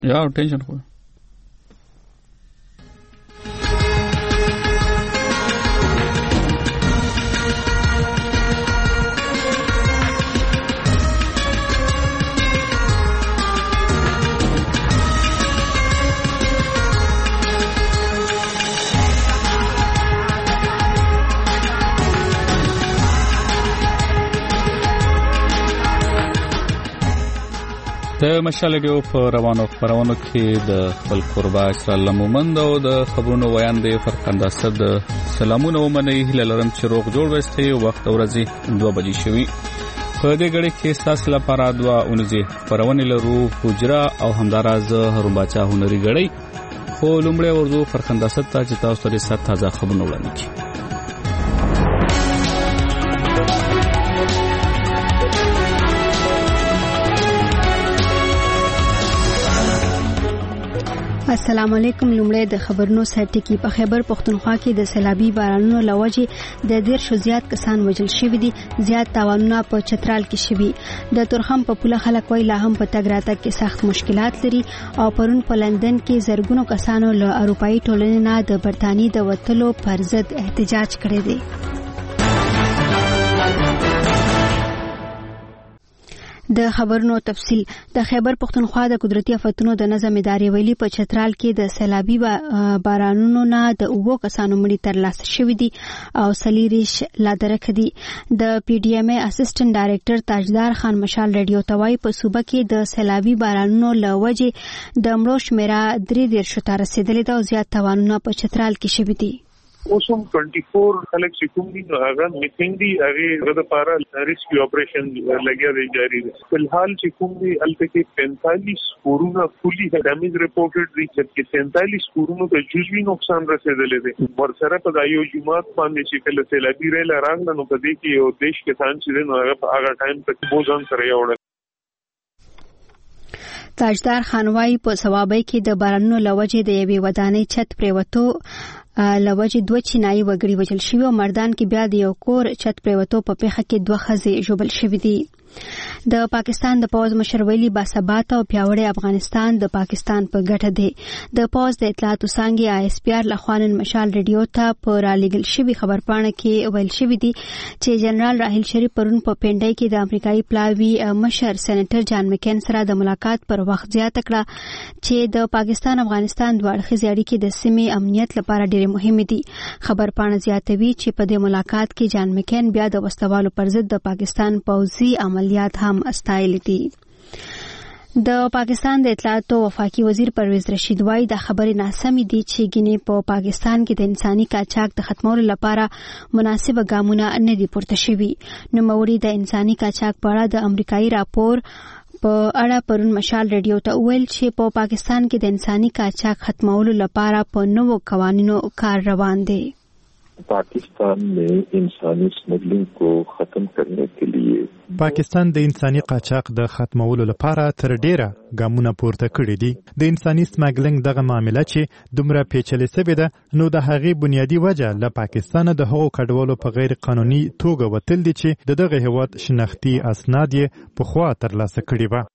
یا ټینشن خو د مشال ریډیو په روانو خبرونو کې د خپل قربا اسرائیل مومند او د خبرونو ویان د فرقنده صد سلامونه ومني هله لرم چې روغ جوړ وستي وخت ورځي 2 بجې شوي په دې غړي کې تاسو لپاره 2 اونځي خبرونه لرو حجره او همداراز هرون باچا هنري غړي خو لومړی ورځو فرقنده صد ته چې تاسو ته ست تازه خبرونه وړاندې کړي. السلام علیکم. لومړی د خبرونو سرټکی. په خیبر پختونخوا کې د سیلابي بارانونو لوجې د 10 زیات کسان وژل شوي دي. زیات تاوانونه په چترال کې شوي. د تورخم په پوله خلک وای لا هم په تګ راتګ کې سخت مشکلات لري او پرون په لندن کې زرګونو کسانو له اروپאי ټولنې نه د برتانی د وټلو پر ضد احتجاج کړی دی. د خبرونو تفصیل. د خیبر پختونخوا د قدرتي آفتونو د نظم ادارې ویلي په چترال کې د سیلابي بارانونو نه د 9 کسانو مړي ترلاسه شوي دي او سلیریش لا درک دي. د پی ډی ایم ای اسسټنټ ډایریکټر تاجدار خان مشال ریډیو توای په صوبه کې د سیلابي بارانونو لوجې د مړو شمیره 3 ته رسیدلې ده او زیات تاوانونه په چترال کې شوي دي. اوسم 24 خلک چې کوم دي هغه میټینګ دي هغه د پارا ریسکیو اپریشن لګیا دی جاری دی. فلحال چې کوم دي الته کې 45 کورونه فولي ډیمیج ریپورټډ دي چې 47 کورونو ته جزوي نقصان رسیدلی دی. ورسره په دایو جمعات باندې چې کله سیلابي ریل راغله نو په دې کې یو دیش کسان چې نو هغه ټایم ته بوزان سره یوړل. تاجدار خانوای په ثوابای کې د بارانونو لوجې د یوې ودانۍ چت پریوتو لوجې 2 چینایي وګړي وژل شوي او مردان کې بیا د یو کور چت پریوتو په پیښه کې 2 ښځې ژوبل شوي دي. د پاکستان د پوز مشر ویلي باثبات او پیاوړی افغانستان د پاکستان په ګټه دی. د پوز د اطلاعاتو څانګې آی اس پی آر لخوانن مشال ریډیو ته په رالیږل شوی خبرپاڼه کې ویل شوی دی چې جنرال راحیل شریف پرون په پنډای کې د امریکایي پلاوی مشر سېنیټر جان مکین سره د ملاقات پر وخت زیاته کړه چې د پاکستان افغانستان دوه اړخیزې اړیکې د سیمې امنیت لپاره ډېرې مهمې دي. خبرپاڼه زیاتوي چې په دې ملاقات کې جان مکین بیا د وسوالو پر ضد د پاکستان پوځي عملیات هم استایل دي. د پاکستان د اطلاعاتو وفاقي وزیر پرویز رشید وای د خبرې ناسمې دي چې ګینه په پاکستان کې د انساني قاچاق د ختمولو لپاره مناسب ګامونه نه دي پورته شوي. نو موري د انساني قاچاق په اړه د امریکایي راپور په اړه پرون مشال ریډیو ته ویل چې په پاکستان کې د انساني قاچاق ختمولو لپاره په نوو قوانینو کار روان دی. पाकिस्तान में इंसानी स्मगलिंग को ختم करने के लिए پاکستان د انساني قاچاق د ختمولو لپاره تر ډیره ګامونه پورته کړي دي. د انساني سمګلینګ دغه معاملې چې دومره پیچلې سوي ده نو د هغې بنیادی وجه له پاکستان د هغو کډوالو په غیر قانوني توګه وتل دي چې دغه هیواد شناختی اسناد یې پخوا ترلاسه کړي وو.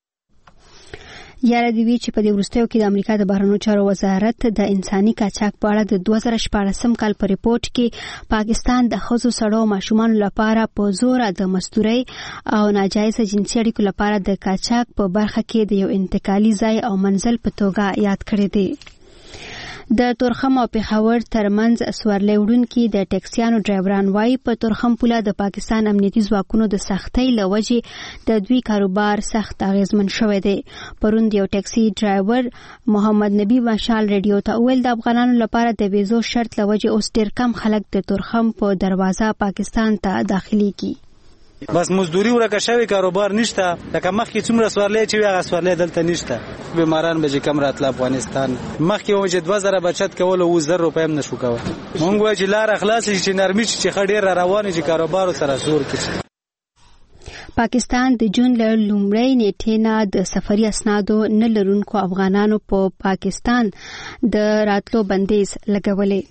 یاره دی وی چې په دې وروستیو کې د امریکا د بهرنیو چارو وزارت د انساني قاچاق په اړه د 2014 کال په ریپورت کې پاکستان د ښځو سړو او ماشومانو لپاره په زور د مزدورۍ او ناجایز جنسي اړیکو لپاره د قاچاق په برخه کې د یو انتقالي ځای او منزل په توګه یاد کړی دی. د تورخم او پېښور ترمنځ سورلۍ وړونکي د ټیکسیانو ډرایوران وایي په تورخم پوله د پاکستان امنیتي ځواکونو د سختۍ له وجې د دوی کاروبار سخت اغیزمن شوی دی. پرون د یو ټیکسي ډرایور محمد نبی مشال ریډیو ته ویل د افغانانو لپاره د ویزو شرط له وجې اوس ډېر کم خلک د تورخم په دروازه پاکستان ته داخليږي. بس مزدوري ورکه شوی کاروبار نشته لکه مخکې څومره سورلۍ چې هغه سورلۍ دلته نشته. بیماران به چې کم راتله افغانستان مخکې و چې 2000 بچت کول او 1000 روپۍ هم نشو کول. مونږ وایو چې لار خلاص شي چې نرمي چې خډیر روان چې کاروبار سره زور کړي. پاکستان د جون له لومړۍ نیټې نه د سفري اسنادو نه لرونکو افغانانو په پاکستان د راتلو بندیز لګولې.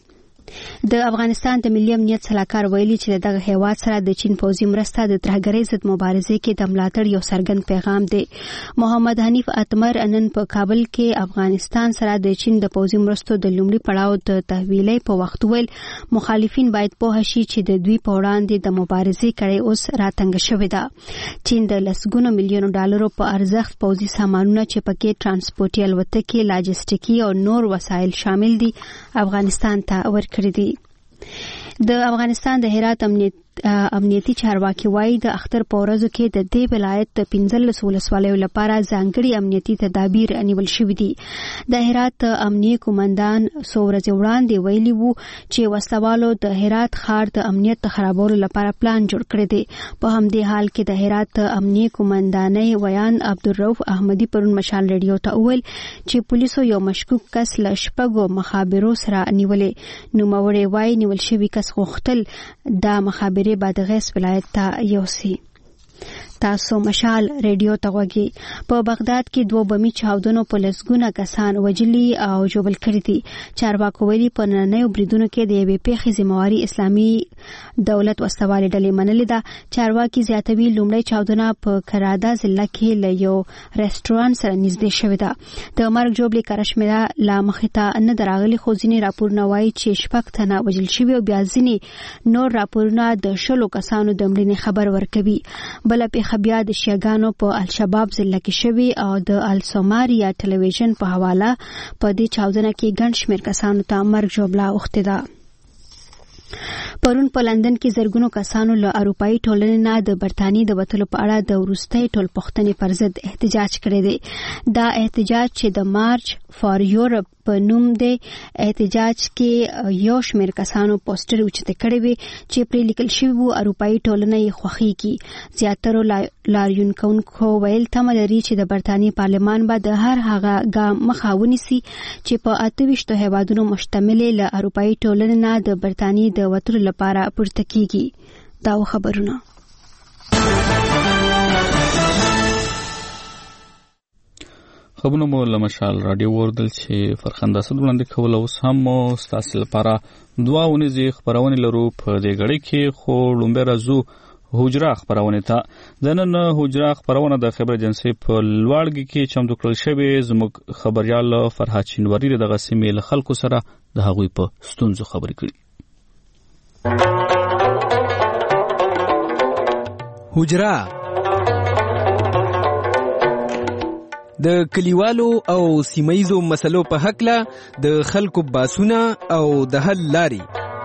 د افغانستان د ملي امنیت سلاکار ویلي چې دغه هیواد سره د چین پوځي مرسته د ترهګرۍ ضد مبارزې کې د ملاتړ یو څرګند پیغام دی. محمد حنیف اتمر نن په کابل کې افغانستان سره د چین د پوځي مرستو د لومړي پړاو د تحویلې په وخت ویل مخالفین باید پوه شي چې د دوی په وړاندې د مبارزې کړۍ اوس راتنګ شوې ده. چین د لسګونو میلیونو ډالرو په ارزښت پوځي سامانونه چې پکې ترانسپورتي الوتکې لاجستیکي او نور وسایل شامل دي افغانستان ته ورکړي دي. د افغانستان د هرات امنیتي چارواکي وایي د اختر په ورځو کې د دې ولایت د 15 ولسوالیو لپاره ځانګړي امنیتي تدابیر نیول شوي دي. د هرات امنیتي قومندان څو ورځې وړاندې ویلي وو چې وسلوالو د هرات ښار د امنیت د خرابولو لپاره پلان جوړ کړی دی. په همدې حال کې د هرات امنیتي قومندانۍ ویان عبدالرؤف احمدي پرون مشال ریډیو ته وویل چې پولیسو یو مشکوک کس له شپږو مخابرو سره نیولې. نوموړی وایي نیول شوي کس غوښتل د مخابرې بعد غیس ولایت ته یوسي. تاسو مشال ریډیو ته غوږی. په بغداد کې 2 بمي چاودنو په لسګونه کسان وژلي او ژوبل کړي دي. چارواکو ویلي په نننیو بریدونو کې د یوې پیښې ذمہواري اسلامي دولت وسوالې ډلې منلې ده. چارواکي زیاتوي لومړی چاودنه په کرادا ضلع کې له یو رستورانت سره نږدې شوې ده. د مرګ ژوبلې کارشمیره لا مخې ته نه دراغلي خو ځینې راپورونه وایي چې 6 تنه وژل شوي او بیا ځینې نور راپورونه د 10 کسانو د مړینې خبر ورکوي. بل په بیا د شیعاګانو په الشباب ضلع کې شوی او د السوماریا ټلویزیون په حواله په دې چاودنه کې ګڼ شمېر کسانو ته مرګ ژوبله اوښتې ده. پرون په لندن کې زرګونو کسانو له اروپایي ټولنې نه د برتانیې د وتلو په اړه د وروستۍ ټولپوښتنې پر ضد احتجاج کړی دی. دا احتجاج چې د مارچ فار یورپ په نوم دی احتجاج کې یو شمېر کسانو پوسټر اوچته کړی وي چې پرې لیکل شوی وو اروپایي ټولنه یې خوښیږي. زیاترو لاریونکو ویل تمه لري چې د برتانیې پارلمان به د هر هغه ګام مخه ونیسي چې په 28 هیوادونو مشتمل له اروپایي ټولنې نه د برتانیې د وتلو لپاره پورته کیږي. دا خبرونه خبرونه مو له مشال رادیو وردل چې فرخنده صد وړاندې کول اوس هم ستاسو لپاره 2 ونیزې خبرونه لرو په دې غړي کې خو لومبه رازو حجره خبرونه ته د نن حجره خبرونه د خبر ایجنسی په لوړګي کې چمتو کړل شوی زموږ خبريال فرحات شینواری د غسیمې له خلکو سره د هغوی په ستونزو خبرې کړي. حجره د کلیوالو او سیمایزو مسلو په حق له د خلکو باسونه او د حل لاري.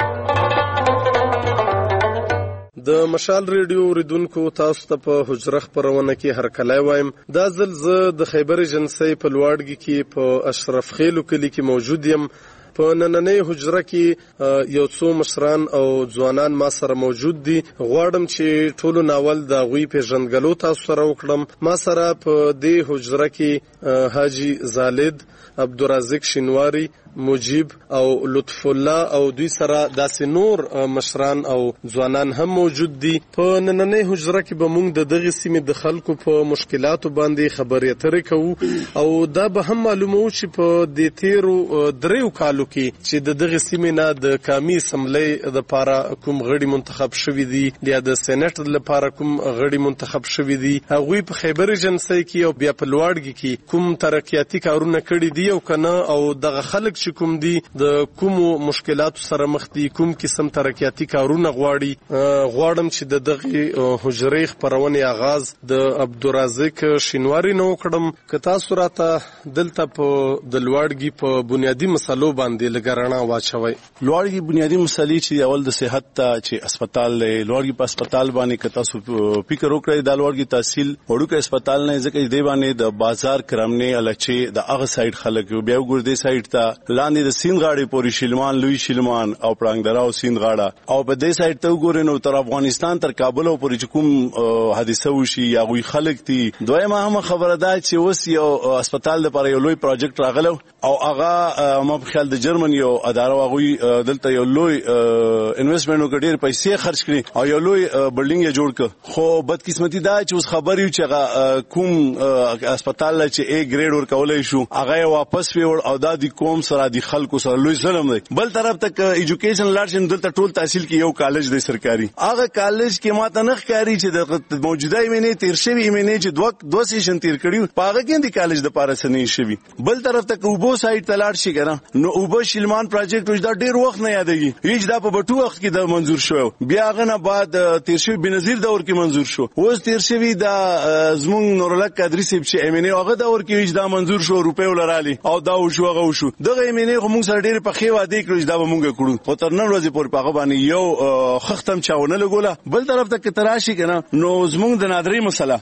د مشال ریډیو اوریدونکو تاسو ته په حجره خبرونه کې هرکلی وایم. دا ځل زه د خیبر ایجنسی په لوړګي کې په اشرف خیلو کلی کې موجود یم. په نننۍ حجره کې یو څو مشران او ځوانان ما سره موجود دي. غواړم چې ټولو ناول د غوی پیژندګلو تاسو سره وکړم. ما سره په دې حجره کې حاجی زالد، عبدالرزاق شینواری، مجیب او لطف الله او دوی سره داسې نور مشران او ځوانان هم موجود دي. په نننۍ حجره کې به موږ د دغه سیمې د خلکو په مشکلاتو باندې خبرې اترې کوو او دا به هم معلومو چې په دې تیرو 3 کالو کې چې د دغه سیمې نه د قومي اسمبلی لپاره کوم غړي منتخب شوي دي یا د سېنات لپاره کوم غړي منتخب شوي دي هغوی په خیبر ایجنسی کې او بیا په لوړګي کې کوم ترقیاتي کارونه کړي دي او کنه او دغه خلک چې کوم دي د کوم مشکلاتو سره مخ دي کوم قسم ترقیاتي کارونه غواړم چې د دغه حجرې خبرونه آغاز د عبدالرزاق شینواری نو کړم. که تاسو راته دلته په د لوړګي په بنیادی مسلو باندې لګرانه واچوي. لوړګي بنیادی مسلې چې اول د صحت ته چې هسپتال لوړګي په هسپتال باندې که تاسو فکر وکړئ د لوړګي تحصیل وړوکی هسپتال نه ځکه دی باندې د بازار کرامنه الچې د هغه سایډ خلک بیا وګورئ سایډ ته لاندې د سیند غاړې پورې شلمان لوی شلمان او پړنګدرا او سیند غاړه او په دې سایډ ته وګورئ نو تر افغانستان تر کابل پورې چې کوم حادثه وشي یا غوي خلک دي. دویمه هم خبره ده چې اوس یو هسپتال لپاره یو لوی پروجیکټ راغلو او هغه ما په خیال د جرمن یو اداره غوي دلته یو لوی انویسټمنټ وکړ ډیر پیسې خرج کړي او یو لوی بلډینګ یې جوړ کړ. خو بدقسمتي ده چې اوس خبر یو چې کوم هسپتال چې A ګریډ ورکولای شو هغه واپس ویور او د کوم سره سره د خلکو سره لوی ظلم دی. بل طرف ته ایجوکیشن لارشن دلته ټول تحصیل کې یو کالج دی سرکاري، هغه کالج کې ماته نه ښکاري چې د موجوده ایمنې تیر شوی ایمنې چې دوه سیشن تیر کړي په هغه کې د کالج د پاره سنې شوی. بل طرف ته اوبو سایت ته لاړ شي کنه نو اوبو شلمان پروجیکټ وځ دا ډیر وخت نه یادېږي، هیڅ دا په بټو وخت کې د منزور شو، بیا غنه بعد تیر شوی بنظیر دور کې منزور شو، اوس تیر شوی د زمون نورالک قادری سیب چې ایمنې هغه دور کې هیڅ دا منزور شو روپې ولرالي او دا وشو هغه وشو. دغه ایمنې خو موږ سره ډیر په خې وادي کړو دا به موږ کړو خو تر نن ورځې پورې په هغه باندې یو خختم چاونه لګوله. بل طرف ته تراشي کنه نو زمونږ د نادری مسله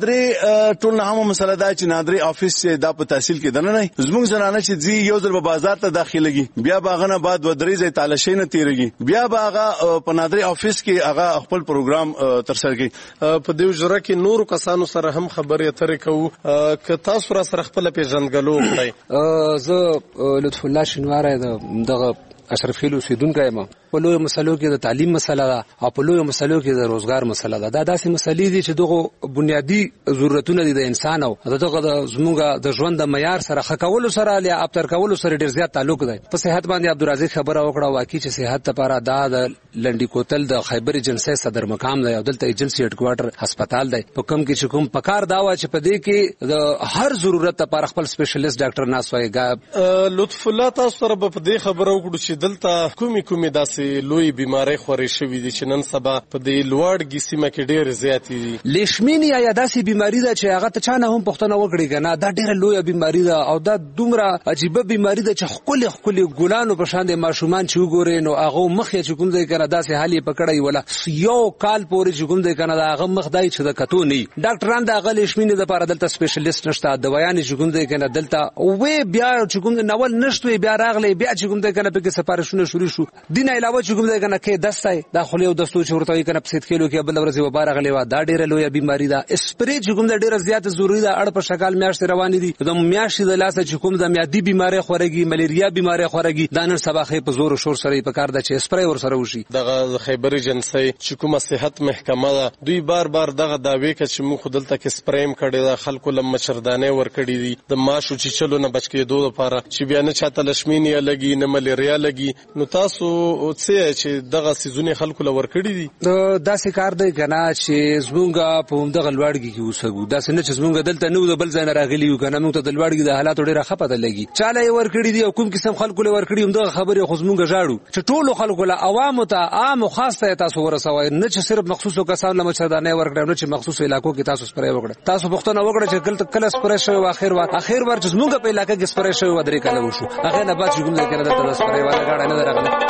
نادری ټول نه هم مسله دا چې نادری افیس دا په تحصیل کې دنه نه زمونږ زنانه چې ځي یو ځل په بازار ته داخليږي بیا باغنه بعد ودرې ځای تالاشي نه تیریږي بیا باغه په نادری افیس کې هغه خپل پروګرام تر سره کوي. په دې وجره کې نور کسانو سره هم خبرې اترې کوو که تاسو سره خپل پیژنګلو کړئ. زه لطف الله شنواره دغه اشرف خیل اوسیدونکی یم. په لویو مسلو کې د تعلیم مسله ده او په لویو مسلو کې د روزګار مسله ده. دا داسې مسلې دي چې دغه بنیادی ضرورتونه دي د انسان او دغه زموږ د ژوند د معیار سره ښه کولو سره یا ابتر کولو سره ډیر زیات تعلق دی. په صحت باندې عبدالرزاق خبره وکړه، واقعي چې صحت لپاره دا د لنډی کوتل د خیبر ایجنسی صدر مقام دی او دلته ایجنسی هډ کوارټر هسپتال دی په کوم کې چې کوم پکار دا و چې په دې کې د هر ضرورت لپاره خپل سپیشلیست ډاکټر ناس وایي. لطف الله تاسو سره په دې خبره وکړو چې دلته کومي داسې لوی بیماری خوري شوې دي چې نن سبا په دې لوړ سیمه کې ډېر زیات دي. لیشمینیا یا داسې بیماری ده چې هغه ته چانه هم پښتنه وکړي کنه دا ډېر لوی بیماری ده او دا دومره عجیب بیماری ده چې خپل ګلانو په شان د ماشومان چې وګوري نو هغه مخ یې چې کوم ځای کنه داسې حالي پکړی ولا یو کال پورې چې کوم ځای کنه دا هغه مخ دای چې د کتو نه ډاکټران دا غل لیشمینیا د لپاره دلته سپیشلیست نشته، دوايان چې کوم ځای کنه دلته او بیا چې کوم نول نشته بیا راغلی بیا چې کوم ځای کنه په سفارشونه شروع شو. دین علاوه چې کوم ځای کنه کې دستای دا خلیو دستو چې ورته کنه په سید کېلو کې بل ورځ وباره غلی و دا ډیره لوی بیماری ده. اسپری چې کوم ډیره زیات ضروری ده اړ په شکل میاشت روان دي د میاشت د لاسه چې کوم د میادي بیماری خورګي ملیریا بیماری خورګي دا نن سبا خې په زور او شور سره په کار ده چې اسپری ور سره وشي. دغه خیبر ایجنسی چې کومه صحت محکمه ده دوی بار دغه داوی کوي چې موږ دلته کې سپریم کړي ده خلکو لم مچردانه ور کړي دي د ماشو چې چلو نه بچ کېدو لپاره چې بیا نه چاته لشمینیا لګي نه ملیریا لګي. نو تاسو څه چې دغه سيزونه خلکو لور کړی دي داسې کار دی کنه چې زمونږ په دغه لوړګي کې وسګو داسې نه چې زمونږ دلته نو د بل ځای نه راغلی یو کنه موږ ته د لوړګي د حالات ډیره خپه ده لګي چاله ور کړی دي او کوم قسم خلکو لور کړی هم دغه خبره خو زمونږ ژاړو چې ټولو خلکو له عوامو ته عام او خاص ته تاسو ورسوي نه چې صرف مخصوصو کسانو له مچردانه ور کړی نه چې مخصوصو علاقو کې تاسو سپری وکړه. تاسو پښتنه وکړه چې کله سپری شوی اخر ور چې زمونږ په علاقې کې سپری شوی ودرې کله وشو هغه نه بعد چې کوم ځای کې د سپری والا غاړه نه راغله.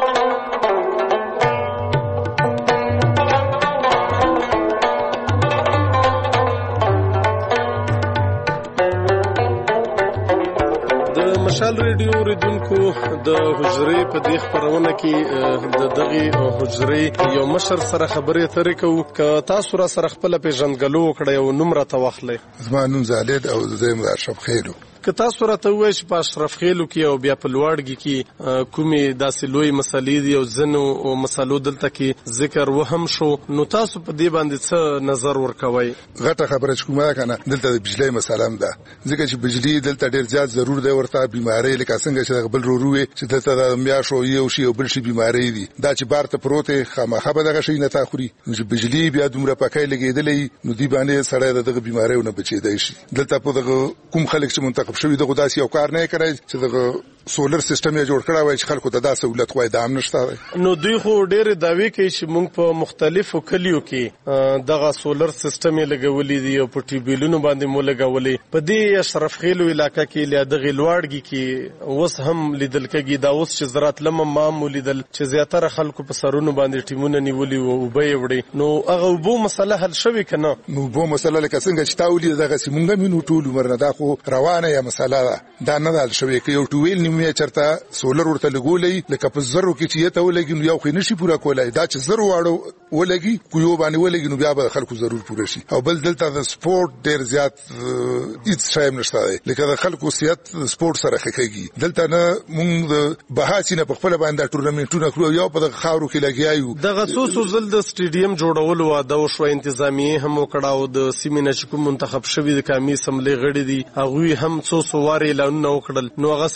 مشال ریډیو ریدونکو د حجرې په دې خبرونه کې د دغه حجرې یو مشر سره خبرې اترې کوو که تاسو را سره خپل پیژنګلو کړی او نوم راته واخلئ. زما نوم زالد او زه یم اشرف خیلو. که تاسو راته وایئ چې په اشرف خیلو کې او بیا په لوړګي کې کومې داسې لوی مسلې دي او ځینو مسلو دلته کې ذکر وهم شو نو تاسو په دې باندې څه نظر ورکوئ؟ غټه خبره چې کومه کنه دلته د بجلی مسله هم ده ځکه چې بجلی دلته ډیر زیات ضرور دی ورته بیماری لکه څنګه چې بل روروي چې دلته د میاشو یو شی او بل شي بیماری دي دا چې بار ته پروت خامخا به دغه شي نه تاخوري نو چې بجلی بیا دومره پکای لګیدلې نو دی باندې سړی دغه بیماریونه بچیدای شي. دلته په دغه کوم خلک چې منتخب شوی دغه داسې یو کار نه کوي چې دغه سولر سیستم یې جوړ کړی وای چې خلکو ته دا سہولت وای دا هم نشته. نو دوی خو ډېر دعوی کوي چې موږ په مختلفو کلیو کې دغه سولر سیستم یې لګولې دي او په ټیبیلونو باندې مو لګولې په دې اشرف خیلو علاقې کې له دغه لوړګي کې اوس هم لیدل کېږي دا اوس چې زراعت لمم لیدل چې زیاتره خلکو په سرونو باندې ټیمونه نیولي او به وړي نو هغه وبو مسله حل شوی کنه. نو وبو مسله لکه څنګه چې تاولې دغه سیمونګه مینو ټول عمر نه دا خو روانه یا مسله دا نه حل شوی کې یو ټویل مې چرته سولر ورته لګولې لکه په زرو کې چې ته ولګي نو یو خې نشي پورا کولای دا چې زرو واړو ولګي کویو باندې ولګي نو بیا به خلکو ضرور پوره شي. او بل دلته د سپورت ډیر زیات هیڅ شایم نشته لکه د خلکو صحت سپورت سره خکېږي دلته نه مونږ د بهاسینه په خپل باندې ټورنمنټونه کړو یو په خاورو کې لګیایو دغه څو زل د سټیډیم جوړولو واده وشو انتظامیه هم وکړاو د سیمې نشکو منتخب شوی د قومي اسمبلی غړي دي هغه هم څو واره اعلان وکړل نو هغه سټیډیم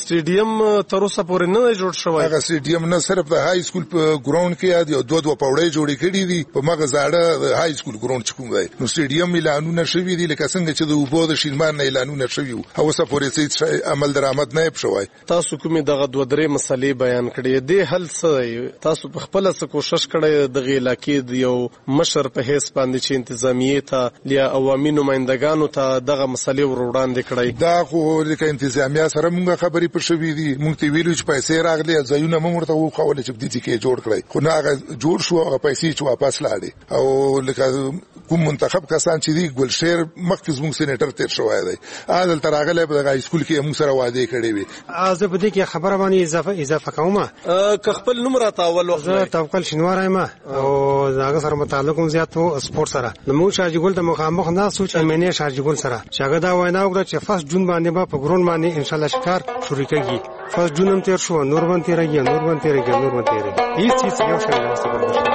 سټیډیم تر اوسه پورې نه جوړ شوی. هغه سټیډیم نه صرف د های سکول په ګراوند کې یاد یو دوه پوړې جوړې کړې دي په مغه زاړه د های سکول ګراوند چکم دی. نو سټیډیم اعلانونه شوی دي لکه څنګه چې د وبو د شینمان نه اعلانونه شوی او اوسه پورې څه عمل درآمد نه شوی. تاسو کومې دغه دوه درې مسلې بیان کړې دي حل څه تاسو په خپل څه کوشش کړی د علاقې د یو مشر په هیڅ باندې چې انتظامیه ته یا عوامي نمائندګانو ته دغه مسلې وړاندې کړی؟ دا خو لکه انتظامیه سره موږ خبرې پر شوې دي موږ ته ویلو چې پیسې راغلي ځایونه موږ ورته وخوله چې دې کې جوړ کړی خو نه هغه جوړ شو هغه پیسې چې واپس لاړې او لکه کوم منتخب کسان چې دی ګلشیر مخکې زموږ سېنیټر تیر شوی دی عادل تراغله په دغه سکول کې موږ سره وعده کړې وي. زه په دې کې خبره باندې اضافه کوم که خپل نوم راته اول وخت زه توکل شینوار یم او زاګه سره متعلق هم زیات وو سپورت سره نو موږ شارجګل ته مخامخ نه سوچ امنیه شارجګل سره شاګه دا وینا وکړه چې فرست جون باندې به په ګرون باندې ان شاء الله شکار شروع کیږي. فرست جون هم تیر شو نور باندې تیرېږي هیڅ یو شی نه ستګل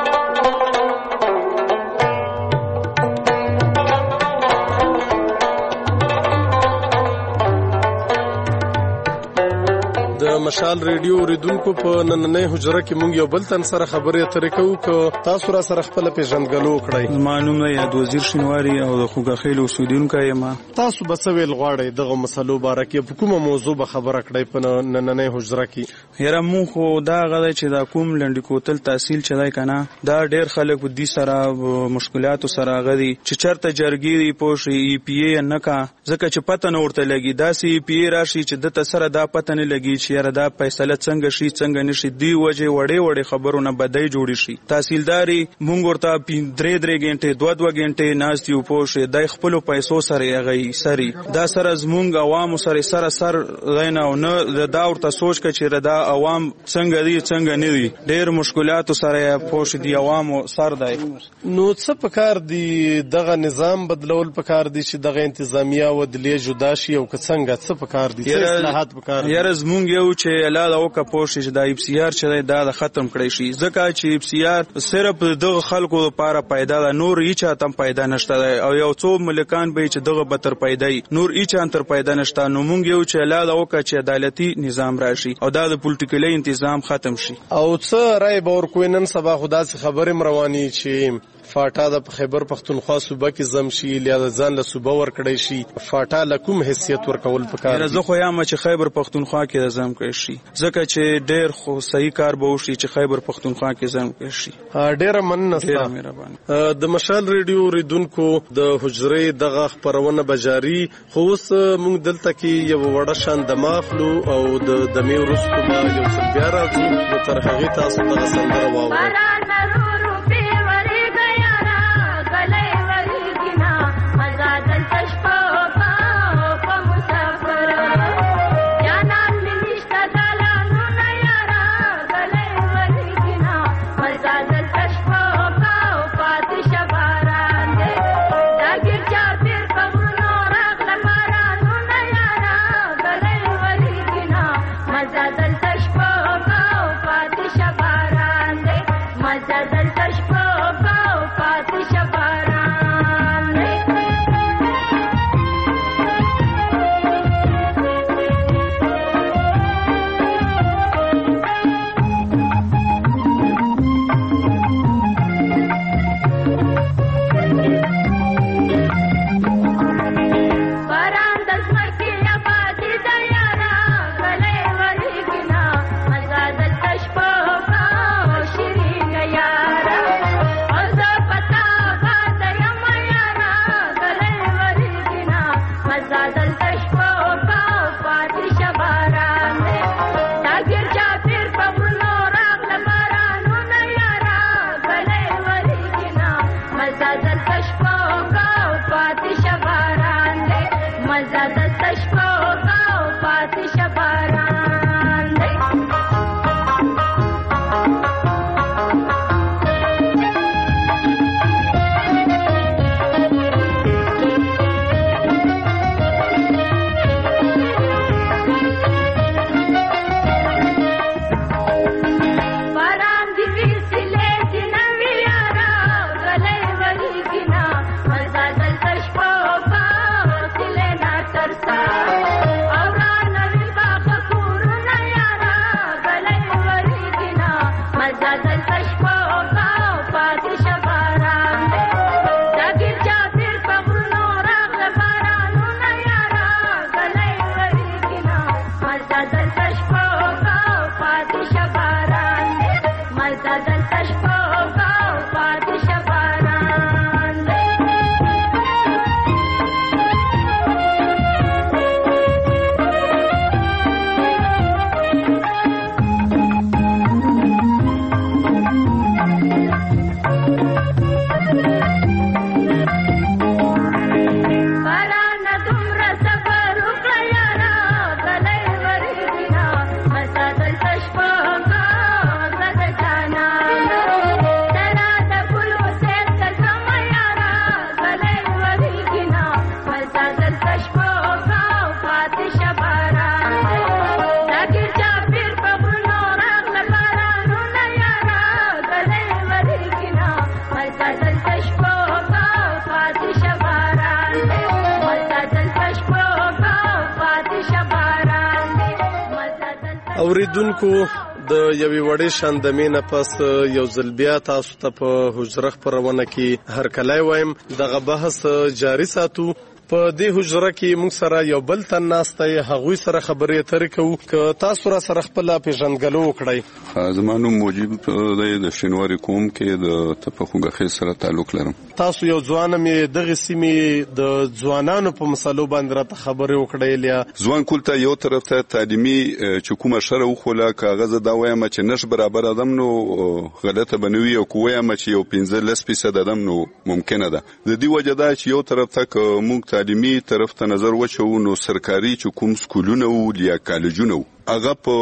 د مشال ریډیو اوریدونکو په نننۍ حجره کې مونږ یو بل تن سره خبرې اترې کوو که تاسو را سره خپل پیژندګلو کړئ. زما نوم یاد وزیر شینواری او د خوګخیل اوسیدونکی یم. تاسو به څه ویل غواړئ دغه مسلو باره کې په کومه موضوع به خبره کړئ په نننۍ حجره کې؟ یاره مونږ خو دا غواړی چې دا کوم لنډی کوتل تحصیل چې دی که نه دا ډېر خلک په دې سره مشکلاتو سره غدي چې چېرته جرګې دي پوه شي ای پی ای نه کا ځکه چې پته نه ورته لګي داسې ای پی ای راشي چې دته سره دا پته نه لګي چې یاره دا فیصله څنګه شي څنګه نشي دی وجه وړې خبرونه بدای جوړی شي. تحصیلداري مونږ ورته 3 غنټه 2 غنټه ناست یو پوه د خپل پیسو سره غي سری دا سره زمونږ عوام سره غینه او نه دا ورته سوچ ک چې دا عوام څنګه دي څنګه نه دي ډېر مشکلات سره پوه دي عوام سر دی. نو څه پکار دی دغه نظام بدلول پکار دي چې دغه انتظامیه او عدلیه جدا شي او څنګه څه پکار دي څه اصلاحات پکار دي؟ یاره زمونږ یو چې لاله او کا پوه چې دا اف سی آر چې دا ختم کړی شي ځکه چې اف سی آر صرف دغه خلکو لپاره پیدا ده نور هیڅ اتم پیدا نشته او یو څو ملکان به چې دغه بتر پیدای نور هیڅ انتر پیدا نشته. نو مونږ یو چې لاله او کا چې عدالتي نظام راشي او دا د پولیټیکلی انتظام ختم شي. او څه رای باور کوی نن سبا خدا څخه خبرې مروانی چې فاټا د خیبر پختونخوا صوبه کې زم شي یا ځان له صوبه ور کړی شي فاټا له کوم حیثیت ورکول پکار؟ زه خو یم چې خیبر پختونخوا کې زم کړی شي ځکه چې ډېر خو صحیح کار به وشي چې خیبر پختونخوا کې زم کړی شي. ډېر مننه ستاسو. د مشال ریډیو ریدونکو د حجرې دغه خبرونه بجاری خو اوس موږ دلته کې یو وړه شان دماغلو او د دمه ورستو ما یو څه بیا راځو تر هغه تاسو دغه سندره واورئ. Mazadal اوریدونکو د یوې وړې شاندمې نه پس یو ځل بیا تاسو ته په حجره خپرونه کې هرکلی وایم. دغه بحث جاري ساتو. په دې حجره کې موږ سره یو بل تن ناست دی، هغوی سره خبرې اترې کوو. که تاسو را سره خپل پیژندګلو وکړئ. زما نوم موجب دی، د شینواري قوم کې د تپخوګخې سره تعلق لرم. تاسو یو ځوان مې دغه سیمې د ځوانانو په مسلو باندې راته خبرې وکړې. لیا ځوان کولته یو طرف ته تعلیمي چې کومه شر وخوله کاغذ دا وایم چې نش برابر ادم نو غلطه بنوي او کویم چې یو 15% ادم نو ممکنه ده. د دې وجه دا چې یو طرف ته موږ تعلیمي طرف ته نظر وچو نو سرکاري چې کوم سکولونه او یا کالجونه هغه په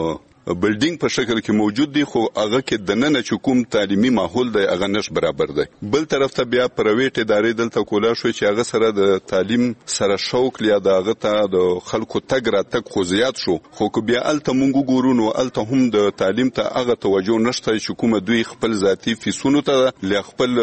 بلډینګ په شکل کې موجود دي، خو هغه کې د نن چې کوم تعلیمي ماحول دی هغه نش برابر دی. بل طرف ته بیا پرایویټ ادارې دلته کولا شو چې هغه سره د تعلیم سره شوق لیا دغه ته د خلکو تګ را تک خو زیات شو، خو بیا الته مونږ ګورو نو الته هم د تعلیم ته هغه توجه نشته چې کومه دوی خپل ذاتی فیسونو ته ل خپل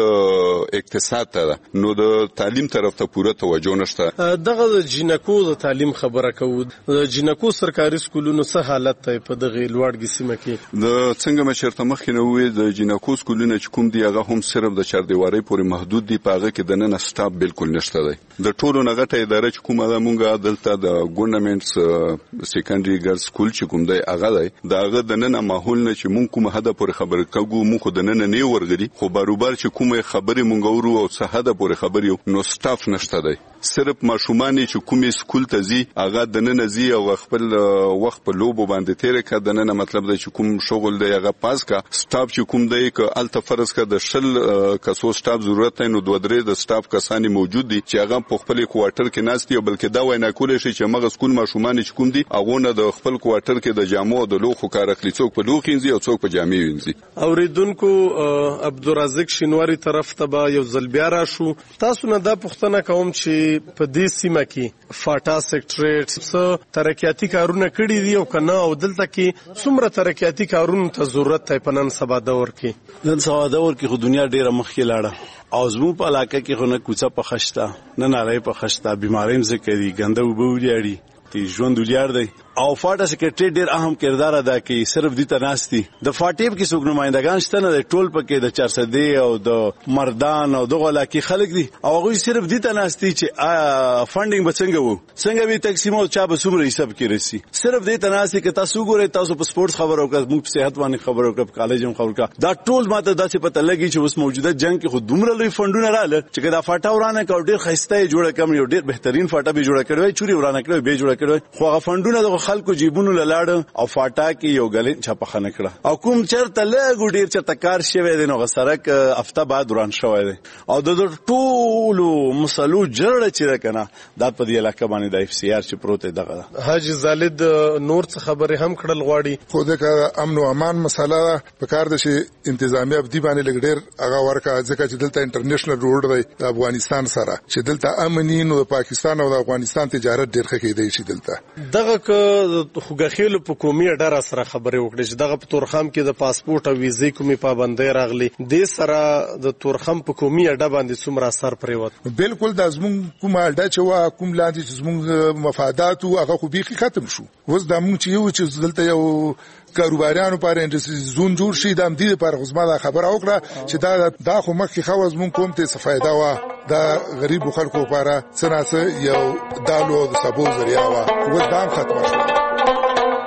اقتصاد ته نو د تعلیم طرف ته پوره توجه نشته. دغه جنکو د تعلیم خبره کوو. جنکو سرکاري سکولونو څه حالت ته په دغه لوړګي سیمه کې د څنګه مشرته مخکې نو وي د جنکو سکولونه چې کوم دی هغه هم صرف د چاردیواري پورې محدود دي، په هغه کې د نن سټاف بالکل نشته دی. د ټولو نغټه اداره چې کومه ده مونږه دلته د ګورنمنټس سیکنډري ګرلز سکول چې کوم دی هغه دی د هغه د نن ماحول نه چې مونږ کومه هدا پورې خبر کوو مونږ د نن نه ورغلي، خو باروبار چې کومه خبرې مونږ ورو او څه هدا پورې خبرې نو سټاف نشته دی. صرف ماشومان چې کومې سکول ته ځي هغه د نن ځي او خپل وخت په لوبو باندې تیر کړه. د نن مطلب دی چې کوم شغل دی هغه پاس کا سټاف چې کوم دی ک الته فرض کا د شل کسو سټاف ضرورت نه نو 2-3 د سټاف کسانی موجود دي چې هغه په خپل کوارټر کې ناست دي، بلکې دا وای نه کولای شي چې مغه سکول ماشومان چې کوم دي هغه نه د خپل کوارټر کې د جامو د لوخو کار اخلي، څوک په لوخ انځي او څوک په جامې انځي. اوریدونکو عبدالرزاق شینواری طرف ته یو ځل بیا راشو. تاسو نه دا پوښتنه کوم چې په دې سیمه کې فاټا سیکټریټ څه ترقیاتي کارونه کړي دي او کنه، او دلته کې څومره ترقیاتي کارونه ته ضرورت دی په نن سبا دور کې؟ نن سبا دور کې خو دنیا ډیره مخکې لاړه او زموږ په علاقه کې خو نه کوڅه په خشته نه نالۍ په خشته، بیماریم ذکر دي، ګنده وبو لري، تی ژوند ولر دی. او فاټا سیکریټری ډیر اهم کردار ادا کوي. صرف دي تناستي د فاټیب کې څوک نمائندگان شته نه، ټول پکې د 400 او د مردان او دغه علاقې خلک دي او هغه صرف دي تناستي چې فاندینګ به څنګه وو څنګه به تقسیم او چا به څومره حساب کې رسی. صرف دي تناستي کې تاسو ګورئ، تاسو په سپورتس خبرو کې موږ په صحت باندې خبرو کې کالج هم خبرو کې دا ټول ماته داسې پته لګي چې اوس موجوده جنگ کې خو دومره لوی فندونه رااله چې دا فاټا ورانه کا ډیر خسته جوړه کم یو ډیر بهترین فاټا به جوړه کړو، چوري ورانه کړو به جوړه کړو، خو هغه فندونه د خلکو جیبونو لاړ او فاټا کې یو غلین چاپه خنه کړه او کوم چرته لګ ډیر چرته کار شوی دی نو سرک هفته بعد وران شوی دی او د ټولو مسلو جوړ چې کنه دا په دې علاقه باندې د اف سی آر چې پروت دغه حاجی زالد نور څه خبره هم کړل غواړي. خو د امن او امان مسله په کار د شي انتظامی ابدی باندې لګ ډیر هغه ورکه ځکه چې دلته انټرنیشنل روډ دی د افغانستان سره چې دلته امنی نو پاکستان او د افغانستان تجارت ډیر ښه کېدی شي. دلته دغه خوګخیل په قومي اډر سره خبرې وکړي چې دغه په تورخم کې د پاسپورت او ویزې کومې پابندۍ راغلي، د سره د تورخم په قومي اډه باندې څومره اثر پریوت؟ بالکل د زمون کومه اډه چې وا کوم لاندې چې زمون مفادات او هغه خو بيخي ختم شو. وز د مونږ چې یو چې دلته یو کاروباریانو لپاره انډستری زون جوړ شي د امدید لپاره غوښمه خبره وکړه چې دا خو مخکې خواز مونږ کوم ته څه فائدہ وا د غریب خلکو لپاره څنګه یو دالو د سبو ذریعہ وا خو دا ختم شو.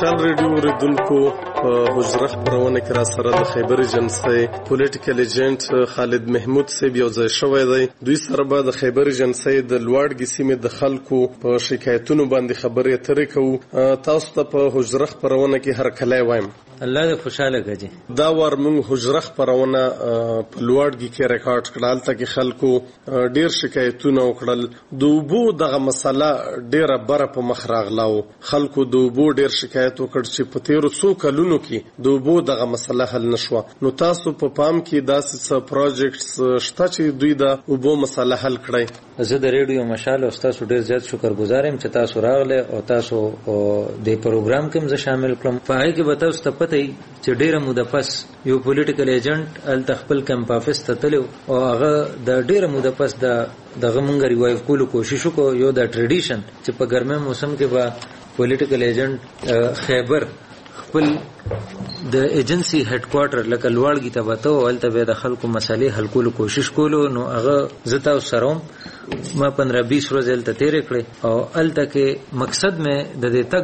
مشال ریډیو ریدونکو حجره خبرونه کرا سره د خیبر ایجنسی پولیټیکل ایجنټ خالد محمود صاحب یو ځای شوی دی. دوی سره به د خیبر ایجنسی د لوړګي سیمې د خلکو په شکایتونو باندې خبرې اترې کوو. تاسو ته په حجره خبرونه کې هر کله وایم الله دې خوشاله کړي. دا ور موږ حجره خبرونه په لوړګي کې ریکارډ کړل ته کې خلکو ډیر شکایتونه وکړل. د اوبو دغه مسله ډیره بره په مخ راغلاو. خلکو د اوبو ډیر شکایت وکړ چې په تیرو څو کلونو کې د اوبو دغه مسله حل نشوه. نو تاسو په پام کې داسې څه پروجیکټس شته چې دوی د اوبو مسله حل کړي؟ زه د ریډیو مشال او تاسو ډیر زیات شکرګزار یم چې تاسو راغله او تاسو د پروګرام کې مزه شامل کړم. په هغه کې به تاسو ته پته وي چې ډیره موده پس یو پولیټیکل ایجنټ ال تخپل کمپ افیس ته تلو او هغه د ډیره موده پس دغه مونږ ریوایو کولو کوشش وکړو. یو د ټریډیشن چې په ګرمه موسم کې به پولیټیکل ایجنټ خیبر خپل د ایجنسی هډ کوارټر لکه لوړګي ته وته او الته به د خلکو مسالې حل کولو کوشش کولو. نو هغه زتا سروم ما 15-20 ورځې الته تیرې کړې او الته کې مقصد مې د دې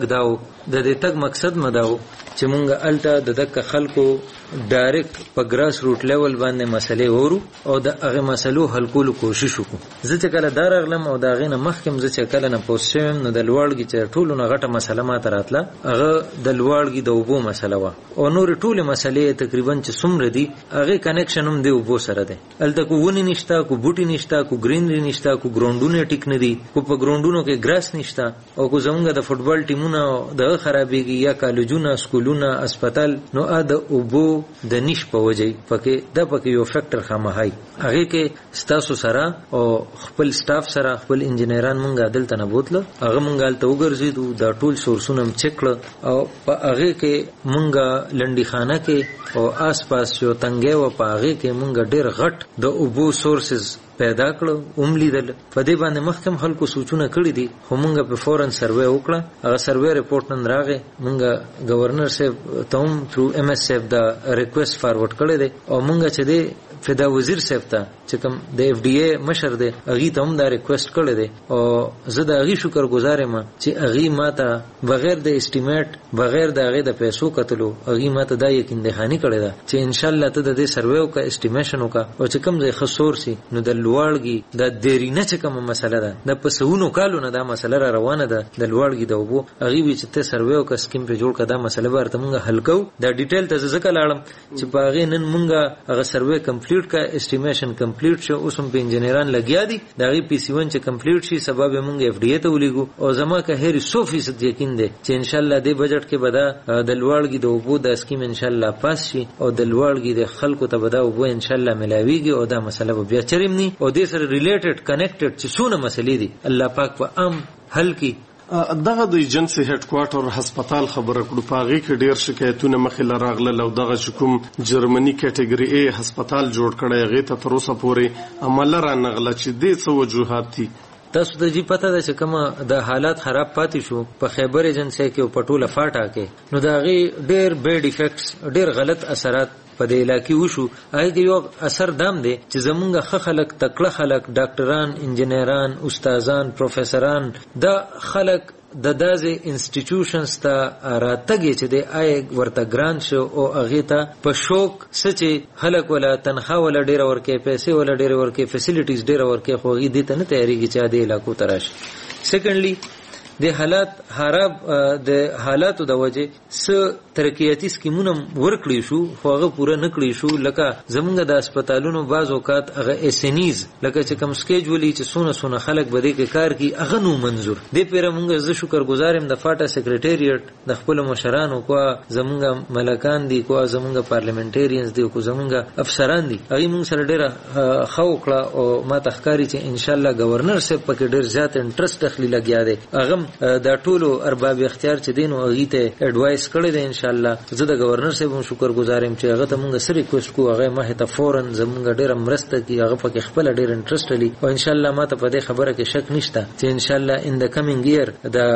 تک مقصد مداو چې مونږ الته د دک خلکو ډایرکټ په ګراس روټ لیول باندې مسلې ورو او د هغه مسلو حل کولو کوشش وکړو. زه چې کله دار اغلم او دا غینه مخکم زه چې کله نه پوسټم نو د لوړګي چې ټولو نه غټه مسله ما تراتله هغه د لوړګي د اوبو مسله وا او نور ټول مسلې تقریبا چې څومره دي هغه کنیکشن هم دی اوبو سره دی. الته کو ونی نشتا کو بوټي نشتا کو گرینری نشتا کو ګراوندونه ټیک نه دي کو په ګراوندونو کې ګراس نشتا او کو زمونږ د فوټبال ټیمونه د خرابېږي یا کالجونه سکولونه اسپیټال نو د اوبو د نش په وجه پکې یو فیکٹر خامهای هغه کې ستاسو سره او خپل سټاف سره خپل انجینران مونږه دلته نه بوتله هغه مونږه ته وګرځیدو دا ټول سورسونه هم چک کړ او په هغه کې مونږه لنډی خانه کې او آس پاس یو تنګي و په هغه کې مونږه ډیر غټ د اوبو سورسز پیدا کړو اوملیدل. په دې باندې مخکم خلکو سوچونه کړی دي خو مونږه په فورن سروې وکړه. هغه سروې رپورټ نن راغې مونږه گورنر صاحب ته تھرو ایم ایس صاحب دا ریکوست فارورډ کړی دی او مونږه چې دی فدا وزیر صاحب ته چې کوم د اف ډی ای مشر دی هغه ته هم دا ریکوست کړی دی او زه د هغه شکرګزار یم چې هغه ماته بغیر د اسټیمیټ بغیر د هغه د پیسو کتلو هغه ماته دا یقین دهانی کړی دا چې ان شاء الله ته د دې سروې او کا اسټیمیشن وکا او چې کوم ځای خسور سي نو د لوړګي د دیرینه چې کوم مسله ده د پسونو کالو نه دا مسله را روانه ده د لوړګي د وبو هغه وی چې ته سروې او کا سکیم په جوړ کړه دا مسله ورته مونږه حل کوو. دا ډیټیل ته ځکه لاړم چې په هغه نن مونږه هغه سروې کمپلیټ کا اسټیمیشن کمپلیټ شو اوس هم په انجینران لګیا دي دا غي پی سی 1 چې کمپلیټ شي سبب مونږ اف ډی ای ته ولېګو او زما که هر 100% یقین دی چې ان شاء الله د بجټ کې بدا د لوړګي د وبو د سکیم ان شاء الله پاس شي او د لوړګي د خلکو ته بدا وبو ان شاء الله ملاويږي او دا مسله بیا چرېم ني او د سره ریلیټډ کنیکټډ چې څونه مسلې دي الله پاک په ام حل کی. دغه د ایجنسی هډ کوارټر هسپتال خبره کړو پاغي کې ډیر شکایتونه مخې راغله او دغه کوم جرمني کټګوري ای هسپتال جوړ کړی هغه ته تر اوسه پورې عمل را نغله چې د څه وجوهات دي. تاسو ته جی پته ده چې کومه د حالات خراب پاتې شو په خیبر ایجنسی کې او پټوله فاټا کې نو دا غي ډیر بیډ افیکټس ډیر غلط اثرات په دې علاقې وشو. هغه یو اثر دام دی چې زمونږ خلک تکړه خلک ډاکټران انجینران استادان پروفیسوران د خلک د دازې انسټیټیوشنز ته راتګي چې د آی ورته ګران شو او هغه ته په شوق سچې خلک ولا تنخواه ولا ډیر ورکې پیسې ولا ډیر ورکې فیسیلیټیز ډیر ورکې خو هغه دې ته نه تیاریږي چې د علاقو تراشي. سیکنډلی د حالات خراب د حالاتو د وجه س ترقیاتی سکیمونه ورکړی شو خو هغه پوره نکړی شو. لکه زمونږ د هسپتالونو بعض اوقات هغه اسنیز لکه چې کوم سکیجولي چې سونه خلک بده کې کار کی هغه نو منظور دی. پیر مونږ زه شکرګزار یم د فاټا سیکریټریټ د خپل مشرانو کو زمونږ ملکان دي کو زمونږ پارلیمنټریانز دي کو زمونږ افسران دي هغه مونږ سره ډیره خو کړه او ما تخکاری چې ان شاء الله گورنر صاحب پکې ډیر زیات انټرست اخلي لګیا دی. هغه دا ټولو ارباب اختیار چې دین او هغه ته اډوایس کړی دی. ان شاء الله زه د گورنر صاحب هم شکرګزار یم چې هغه ته مونږ سره ریکوست کو هغه ما ته فورن زمونږ ډیر مرسته کی هغه پکې خپل ډیر انټرست لري او ان شاء الله ما ته په دې خبره کې شک نشته چې ان شاء الله ان د کمینګ ایر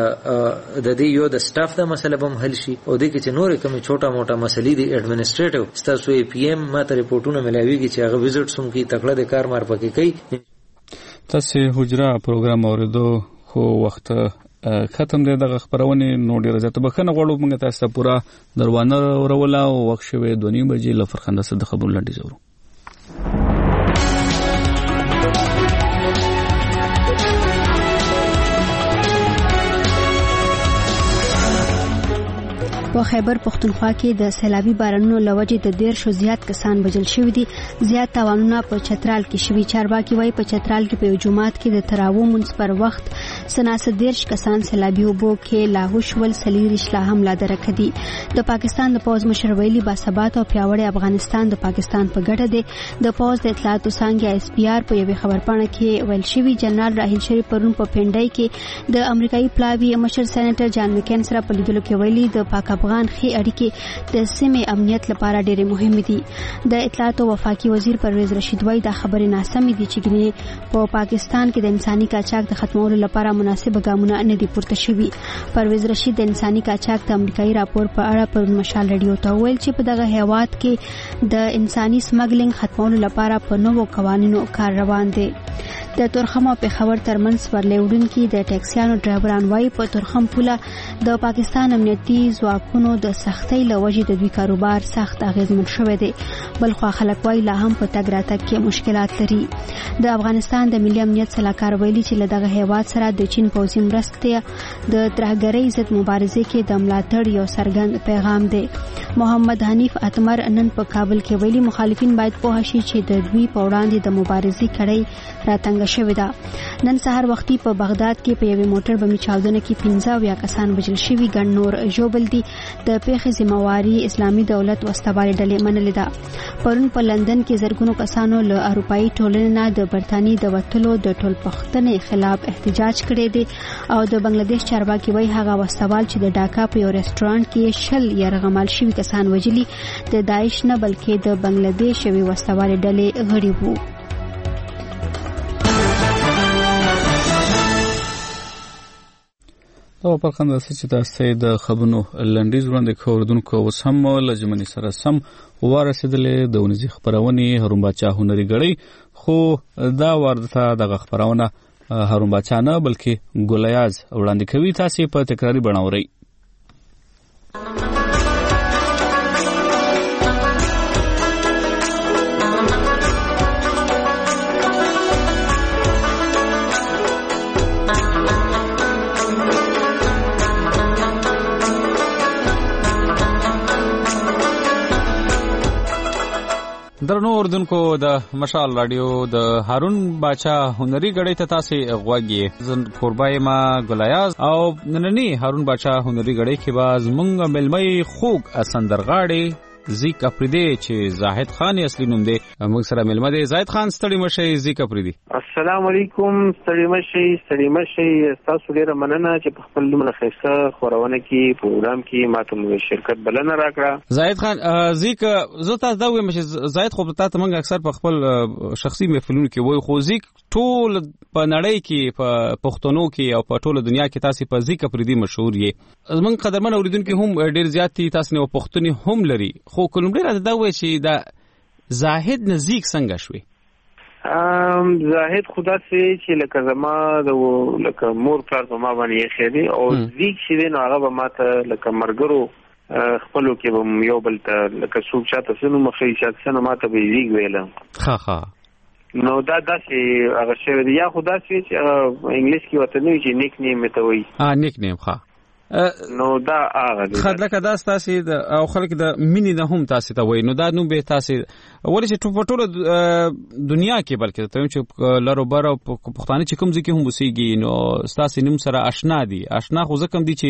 د دې یو د سټاف د مسله به حل شي او د کې چې نور کوم چوټا موټا مسلې دي ایڈمنسټریټیو ستاسو ای پی ایم ما ته ریپورتونه ملاويږي چې هغه وزټ سم کی تکړه د کار مار پکې کوي. تاسو حجره پروګرام اوریدو خو وخت ختم دی دغه خبرونه نو ډیره زیاته بخنه غواړو موږ تاسو ته پورا دروانه ورولا او وخت شوه 2:30 بجې لفرخنده صد خبر لنډی زورو په خیبر پختونخوا کې د سیلابي بارانونو لوجې د 10 زیات کسان بجل شوی دي. زیات تاوانونه په چترال کې شوی. چارواکي وایي په چترال کې په جمعات کې د تراویح منځ پر وخت 10 کسان سیلابي اوبو کې لاهوش ول سلیریش لا حمله درکدي. د پاکستان د پوز مشر ویلي با ثبات او پیاوړی افغانستان د پاکستان په ګټه دی. د پوز د اطلاعاتو څنګه اس پی آر په یوه خبرپاڼه کې ویل شوی جنرال راهیل شریف پرون په پنډای کې د امریکایي پلاوی مشر سېنیټر جان مکین سره په لیدلو کې ویلي د پاک افغان خي اړیکې د سیمې امنیت لپاره ډېرې مهمې دي. د اطلاعاتو وفاقي وزیر پرویز رشید وایي دا خبرې ناسمې دي چې ګنې په پاکستان کې د انساني قاچاق د ختمولو لپاره مناسب ګامونه نه دي پورته شوي. پرویز رشید د انساني قاچاق د امریکایي راپور په اړه پر مشال رادیو ته ویل چې په دغه هیواد کې د انساني سمګلینګ ختمولو لپاره په نوو قوانینو کار روان دی. د تورخم او پېښور ترمنځ ورلېوډن کې د ټیکسیانو ډرایوران وایي په تورخم پوله د پاکستان امنیتي ځواکونو د سختۍ له وجې د دوی کاروبار سخت اغیزمن شوی دی. بلخو خلک وایي لا هم په تګ راتګ کې مشکلات لري. د افغانستان د ملي امنیت سلاکار ویلي چې له دغه هیواد سره د چین پوځي مرستې د ترهګرۍ ضد مبارزې کې د ملاتړ یو څرګند پیغام دی. محمد حنیف اتمر نن په کابل کې ویلي مخالفین باید پوه شي چې د دوی په وړاندې د مبارزې کړۍ راتنګ شوی ده. نن سهار وختي په بغداد کې په یوه موټر بمي چاودنه کې 15 کسان وژل شوي. ګڼ نور ژوبل دي. د پیښې ذمہواری اسلامي دولت وسطوالې ډلې منلې ده. پرون په لندن کې زرګونو کسانو له اروپایي ټولنې نه د برتانیې د وټلو د ټولپښتنې خلاف احتجاج کړی دی او د بنگلاديش چارواکي وایي هغه وسطوال چې د ډاکا په یو رستورانت کې شل یرغمال شوي کسان وژلي د داعش نه بلکې د بنگلاديش یوې وسطوالې ډلې غړي وو. او پر خنده چې تاسو د خبرونو لنډیز وړاندې کوردونکو اوس هم لجمنی سره سم ورسېدلې د ونځي خبرونه هارون باچا هنري غړي خو دا ورته د خبرونه هارون باچا نه بلکې ګولیاز وړاندې کوي. تاسو په تکراری بڼاوري درنو اوردونکو د مشال رادیو د هارون باچا هنري غړي ته تاسو غوږی زن قربای ما ګلیاز او نننی هارون باچا هنري غړي کې باز مونږ ملمي خوګ اسندرغاړي زیک افریدی چې زاهد خان اصلي نوم دی. موږ سره ملمه دی. زاهد خان ستړي مشي زیک افریدی. السلام علیکم. ستړي مشي تاسو ډیره مننه چې په خپل لمنه خیسه خورونه کې پروګرام کې ماته شرکت بلنه راکړه. زاهد خان زیک زه تاسو دا وایم چې زاهد خو تاسو موږ اکثر په خپل شخصي محفلونو کې وای خو زیک ټول په نړۍ کې په پښتنو کې او په ټوله دنیا کې تاسو په زیک افریدی مشهور یې. زمونږ قدرمن اوریدونکو هم ډیر زیات دي. تاسو نه پښتوني هم لري خو کوم ډیر دا وای چې دا زاهد نزدیک څنګه شوی؟ زاهد خدا سي چې لکه زما د لکه مور پلار په ما باندې خېدي او زیک چې نو هغه به ماته لکه مرګرو خپلو کې به یو بل ته لکه څوک چاته سنو مخې چاته سنو ماته به زیک ویلم. ها نو دا داسې هغه شوی دی. یا خدا سي چې انګلیش کې وته نه چې نیک نیم ته وایي. نیک نیم ښه. نو دا هغه دی خلک دا تاسو او خلک د مینې نه هم تاسو ته وایي. نو دا نو به تاسو ولې چې په ټوله دنیا کې بلکې ته چې لارو بار او پښتانه چې کوم ځکه هم وسیږي نو تاسو نوم سره آشنا دي. آشنا خو ځکه دي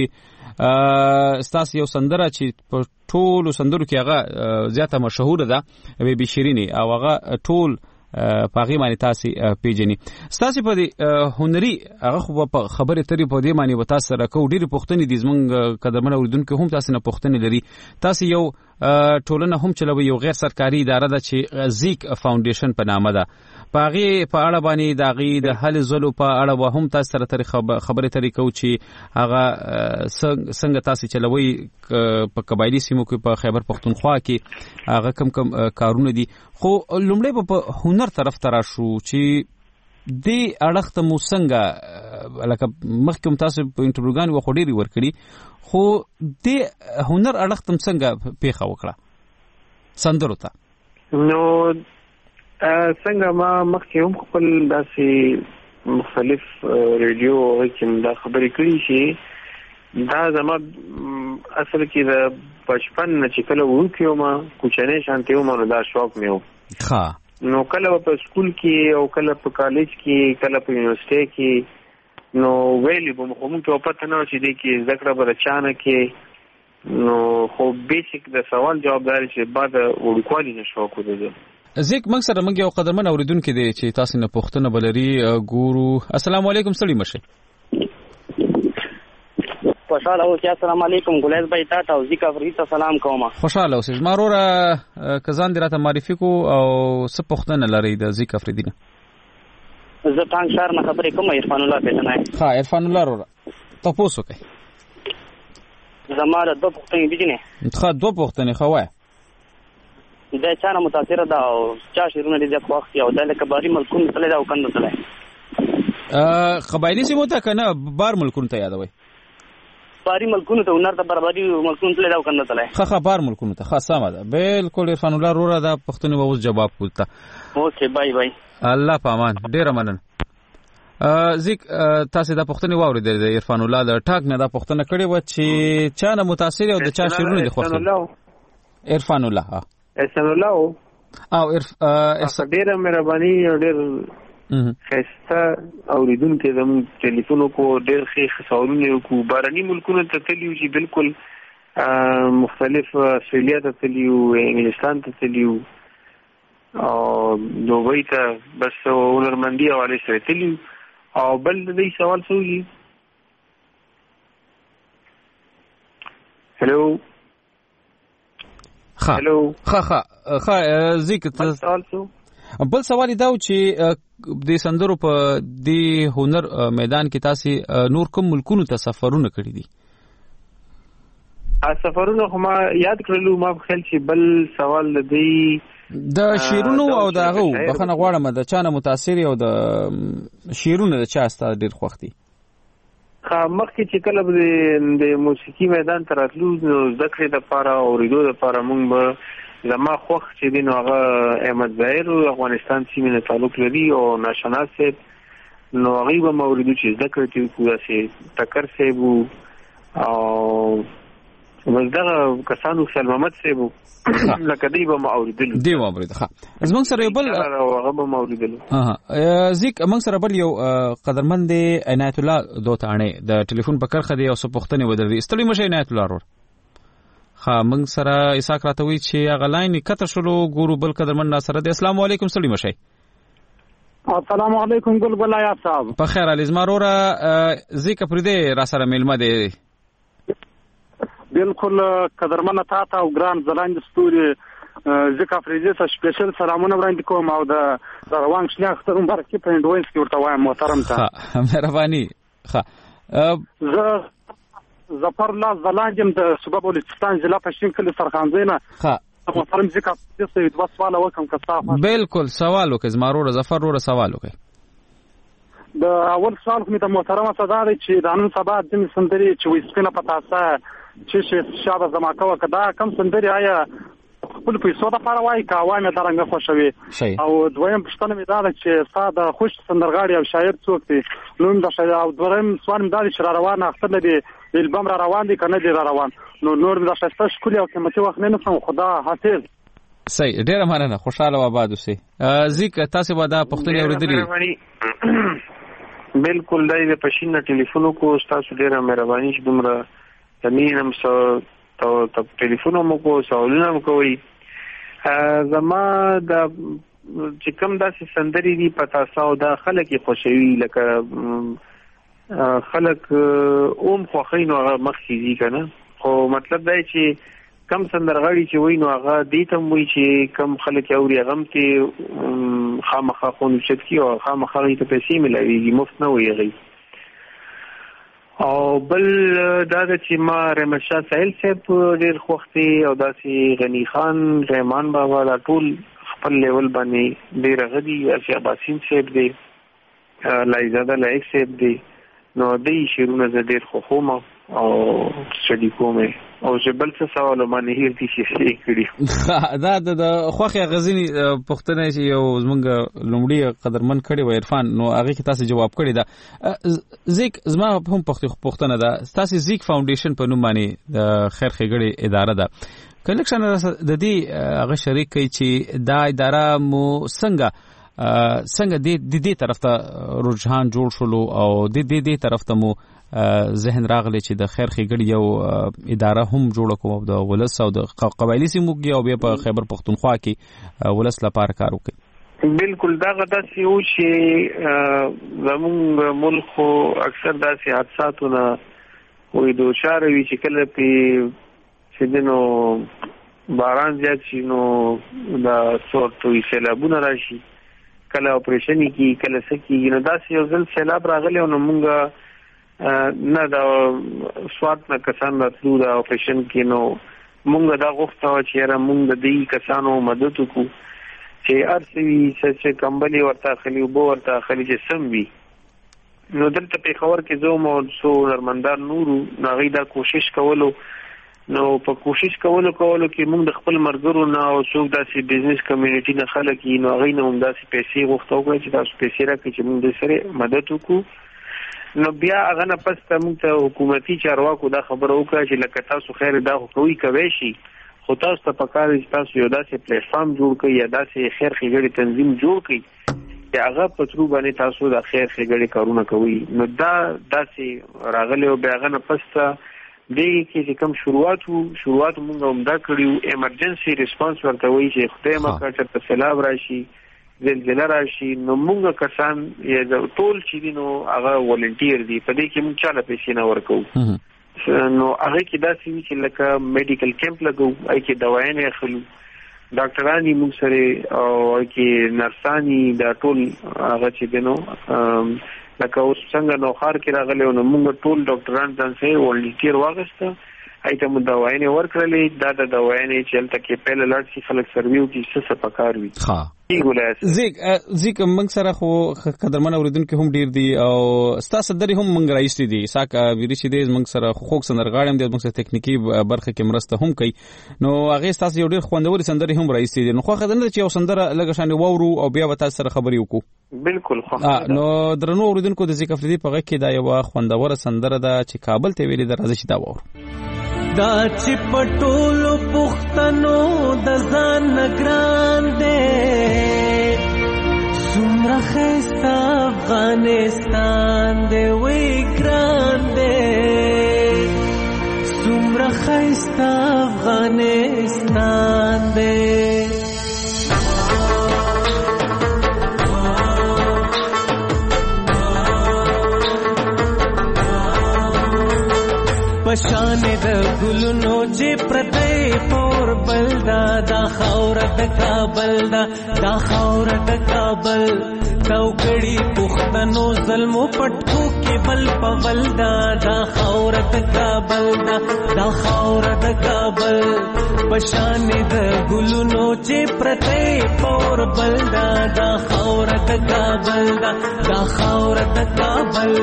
چې تاسو یو سندره چې په ټولو سندرو کې هغه زیاته مشهور ده بي شيريني او هغه ټول پاغي معنی تاسو پیژني. تاسو په دې هنري هغه خو په خبره ترې په دې معنی و تاسو سره کو ډېر پښتني دي. زمونږ قدمونه اوریدونکو هم تاسو نه پښتني لري. تاسو یو ټولنه هم چلوي یو غیر سرکاري اداره ده چې زیک فاونډیشن په نامه ده. پاغي په اړه باندې داغي د حل زلو په اړه و هم تاسو سره خبره ترې کو چې هغه څنګه تاسو چلوي په قبایلی سیمو کې په خیبر پختونخوا کې هغه کم کارونه دي. خو لومړی په هنر طرف تر شو چې دې اړخ ته مو څنګه لکه مخکې هم تاسو په انټروګان وخو ډېرې ورکړي خو دې هنر اړخ ته څنګه پیښه وکړه سندرو ته نو څنګه ما مخکې هم خپل داسې مختلف ریډیو کې دا خبرې کړې چې دا زما اصل کې د بچپن نه چې کله وونکې وم کوچنی شانتې وم نو دا شوق مې و نو کله په سکول کې او کله په کالج کې کله په یونیورسيټي کې نو ویلې به موږ ته پته نه چې دې کې ذکر به چانه کې نو خو بیسیک د سوال جوابداري چې بعد وړوکوالي نشو کوو زیک موږ سره موږ یو قدرمن اوریدونکو دی چې تاسو نه پوښتنه بلري ګورو السلام علیکم سړی مشه خوشاله اوسئ السلام علیکم ګلیز بھائی تاسو او ذکر فرید سلام کوم خوشاله اوسئ ماروره کزان دراته معرفي کو او څه پوښتنه لري د ذکر فریدینه زه تانګ شهر نه خبرې کوم عرفان الله پېژنای ها عرفان الله وروره تاسو کوي زماره دوه پوښتنې دي نه ښه دوه پوښتنې خو وای دا چانه متاثر ده او چا شیرونه دي د خوښ او د کباري ملکونو تل دا وکړه تل قبایلی سیمو ته کنه بار ملکونو ته یادوي باري ملکونو ته ونر ته برابري ملکونو تل دا وکړه تل خه بار ملکونو ته خاصه ده بالکل عرفان الله وروره دا پوښتنې ووس جواب کوته اوکے بای الله پامان ډیر مننه زیک تاسو دا پوښتنه واورېدل د عرفان الله د ټاک نه دا پوښتنه کړې و چې چا نه متاثر او د چا شیرونه دي خوښ عرفان الله احسان الله او ډیر مهرباني او ډیر خسته اوریدونکو زموږ ټلیفون کو ډیر ښه سوالونه کو بارني ملکونو ته تلیو چې بالکل مختلف استرالیا ته تلیو انګلستان ته تلیو او دوبۍ ته بس ولرمندي حواله سره تلیو او بل دې سوال سوږي هلو ها ذکر بل سوال دا چې د سندرو په دی هنر میدان کې تاسو نور کوم ملکونو ته سفرونه کړی دي سفرونه ما یاد کړلو ما خیال چې بل سوال دی د شیرونو او دغه بخنه غواړم د چانه متاثر او د شیرونو د چا ستاسو ډیر خوښتي مخکې چې کله د موسیقي میدان ته راتلو نو ذکر د پاره او ریډیو د پاره مونږ به زما خوښ چې دی نو هغه احمد ظاهر افغانستان سیمې نه تعلق لري او ناشناس صاحب نو هغه به موریدو چې ذکر کې پورا سي ټکر صاحب او ولدغه کسانو سلامت صاحب لکه دی به موریدل دی موریدل ښه زمونږ سره بل هغه به موریدل زیک موږ سره بل یو قدرمن دی عنایت الله دوتانه د ټلیفون په کرخه دی او څه پوښتنه ودرې استړی مشه عنایت الله ورور ها موږ سره اساک راتوي چې هغه لاین کته شلو ګورو بل قدرمن ناصر دی السلام علیکم سړی مشه السلام علیکم ګل بلیا صاحب په خیر علی زمارورا زیک پرده را سره ملما دی بالکل قدرمن تا او ګران زلاند ستوري ځکه فریزه ته سپیشل سلامونه وړاندې کوم او د روان شنه اخترون برکې په انډوینس کې ورته وایم محترم ته مهرباني ښه زه ظفر الله زلاندم د صوبه بلوچستان ضلع پښین کلی سرخانزینه ښه محترم ځکه چې دوه سوال وکم کصافه بالکل سوال وکړ زمارور ظفر ور سوال وکړ د اول سوال کوم ته محترمه صدا دی چې د نن سبا د سندري چې وسپینه پتاسه چې شابه زما کوه کدا کم سندري آیا خپل پیسو د لپاره وای کا وای درنګ خوشوي او دویم پښتنه می دا چې ساده خوش سندرغاړي او شاعر څوک دی نوم د شاعر او دویم سوال می دا چې روان اختر لدی البم را روان دي کنه دی را روان نو نور می دا شسته شکل او قیمتي وخت نه نسم خدا حافظ صحیح ډیره مننه خوشاله و آباد اوسئ زیک تاسو به دا پښتنه اوریدلی بالکل دای د پښین ټلیفون کو تاسو ډیره مهرباني چې دومره زمینم سو ته ټلیفون مو کو سوالونه کوي زما د چې کوم داسې سندري دي پتا ساو دا خلک خوشوي لکه خلک اوم خوخینو هغه مخکې کنه خو مطلب دا چې کم سندرغاړي چې وای نو هغه دې ته وای چې کم خلک اوري غم ته خامخا خون چت کی او خامخا ته پیسې ملويږي مفت نه وایي او بل دا چې ما رحمت شاه سهیل صاحب ډیر خوختي او داسې غنی خان رحمان بابا لا ټول خپل لیول باندې ډیر غدي اشیا باسین صاحب دی لایزاده لایق صاحب دی نو دې شیرونه زه ډېر خوښوم او سټډي کوم او چې بل څه سوال باندې هیر دي چې کړی دا د خوخه غزنی پښتنه چې یو زمونږ لومړی قدرمن کړي و عرفان نو هغه کې تاسو جواب کړی دا زیک زما هم پښتنه دا تاسو زیک فاونډیشن په نوم باندې د خیر ښېګړې اداره ده کلیکشن د دې هغه شریک کوي چې دا اداره مو څنګه دې طرف ته رجحان جوړ شولو او دې طرف ته مو ذهن راغلی چې د خیر ښېګړې یو اداره هم جوړه کوم د ولس او د قبایلي سیمو کې او بیا په خیبر پښتونخوا کې ولس لپاره کار وکړي. بالکل دا داسې یو چې زموږ ملک خو اکثر داسې حادثاتونه وې دوچار وي چې کله پې چې دنو باران زیات شي نو دا څورتوي سیلابونه راشي کله اپریشن کی کله سکی نو داسې یو ځل سیلاب راغلی نو مونږ نه دا سوات نه کسان راتلو دا اپریشن کې نو مونږ دا غوښته چې یاره مونږ د دې کسانو مدد وکړو چې ارسوي چې کمبلي ورته اخلي اوبه ورته اخلي چې سم وي نو دلته پېښور کې زه مو څو هنرمندان نورو هغوی دا کوشش کولو نو په کوشش کولو کې موږ د خپل مرګرو نه او څوک داسې بزنس کمیونټي نه خلک یي نو هغوی نه هم داسې پیسې غوښته وکړه چې تاسو پیسې راکړئ چې موږ د سره مدد وکړو نو بیا هغه نه پس ته موږ ته حکومتي چارواکو دا خبره وکړه چې لکه تاسو خیر دا خو کوی شي خو تاسو ته پکار چې تاسو یو داسې پلیټ فارم جوړ کړئ یا داسې خیر ښېګړې تنظیم جوړ کړئ چې هغه په ترو باندې تاسو د خیر ښېګړې کارونه کوئ نو دا داسې راغلی او بیا هغه نه پس ته دې کې چې کوم شروعات موږ هم دا کړیو ایمرجنسي ریسپانس ورته وایي چې خدای مکړه چې سیلاب راشي زلزله راشي نو موږ کسان ټول چې دي نو هغه ولنټیر دي په دې کې موږ چاله پیسې نه ورکوو نو هغه کې داسې وي چې لکه میډیکل کیمپ لګو هغه کې دوايانې اخلو ډاکټرانی موږ سره او هغه کې نرسانی دا ټول هغه چې دي نو لکه اوس څنګه نو خار کې راغلی نو موږ ټول ډاکټران ځان سره ولنټیر واغسته ایته مو دوايانې ورکړلې دا د دوايانې چې هلته کې پهله لاړ شي خلک سروي وکړي څه پکار وي زیک موږ سره خو قدرمن اوریدونکو هم ډیر دي او ستاسو درې هم موږ راځي دي ساکه ویری چې دې موږ سره خوښ سندرغاړم دي موږ سره تکنیکی برخه کې مرسته هم کوي نو هغه تاسو یو ډیر خوندور سندري هم راځي دي نو خو خدای نه چې یو سندره لګ شان وورو او بیا وتا سره خبري وکړو بالکل خو نو درنو اوریدونکو د زیک افریدي په غږ کې دا یو خوندور سندره ده چې کابل ته ویلي د راځي دا وورو دا چې پټولو پښتنو د ځان نگران دې څومره ښایسته افغانستان دې وی ګران دې څومره ښایسته افغانستان دې پشان د ګلونو چې پرته پور بلدا دا خاور د کابل دا خاور د کابل توکړی پښتنو ظلمو پټکو کې بل پولدا دا خاور د کابل دا خاور د کابل پشان د ګلونو چې پرته پور بلدا دا خاور د کابل دا خاور د کابل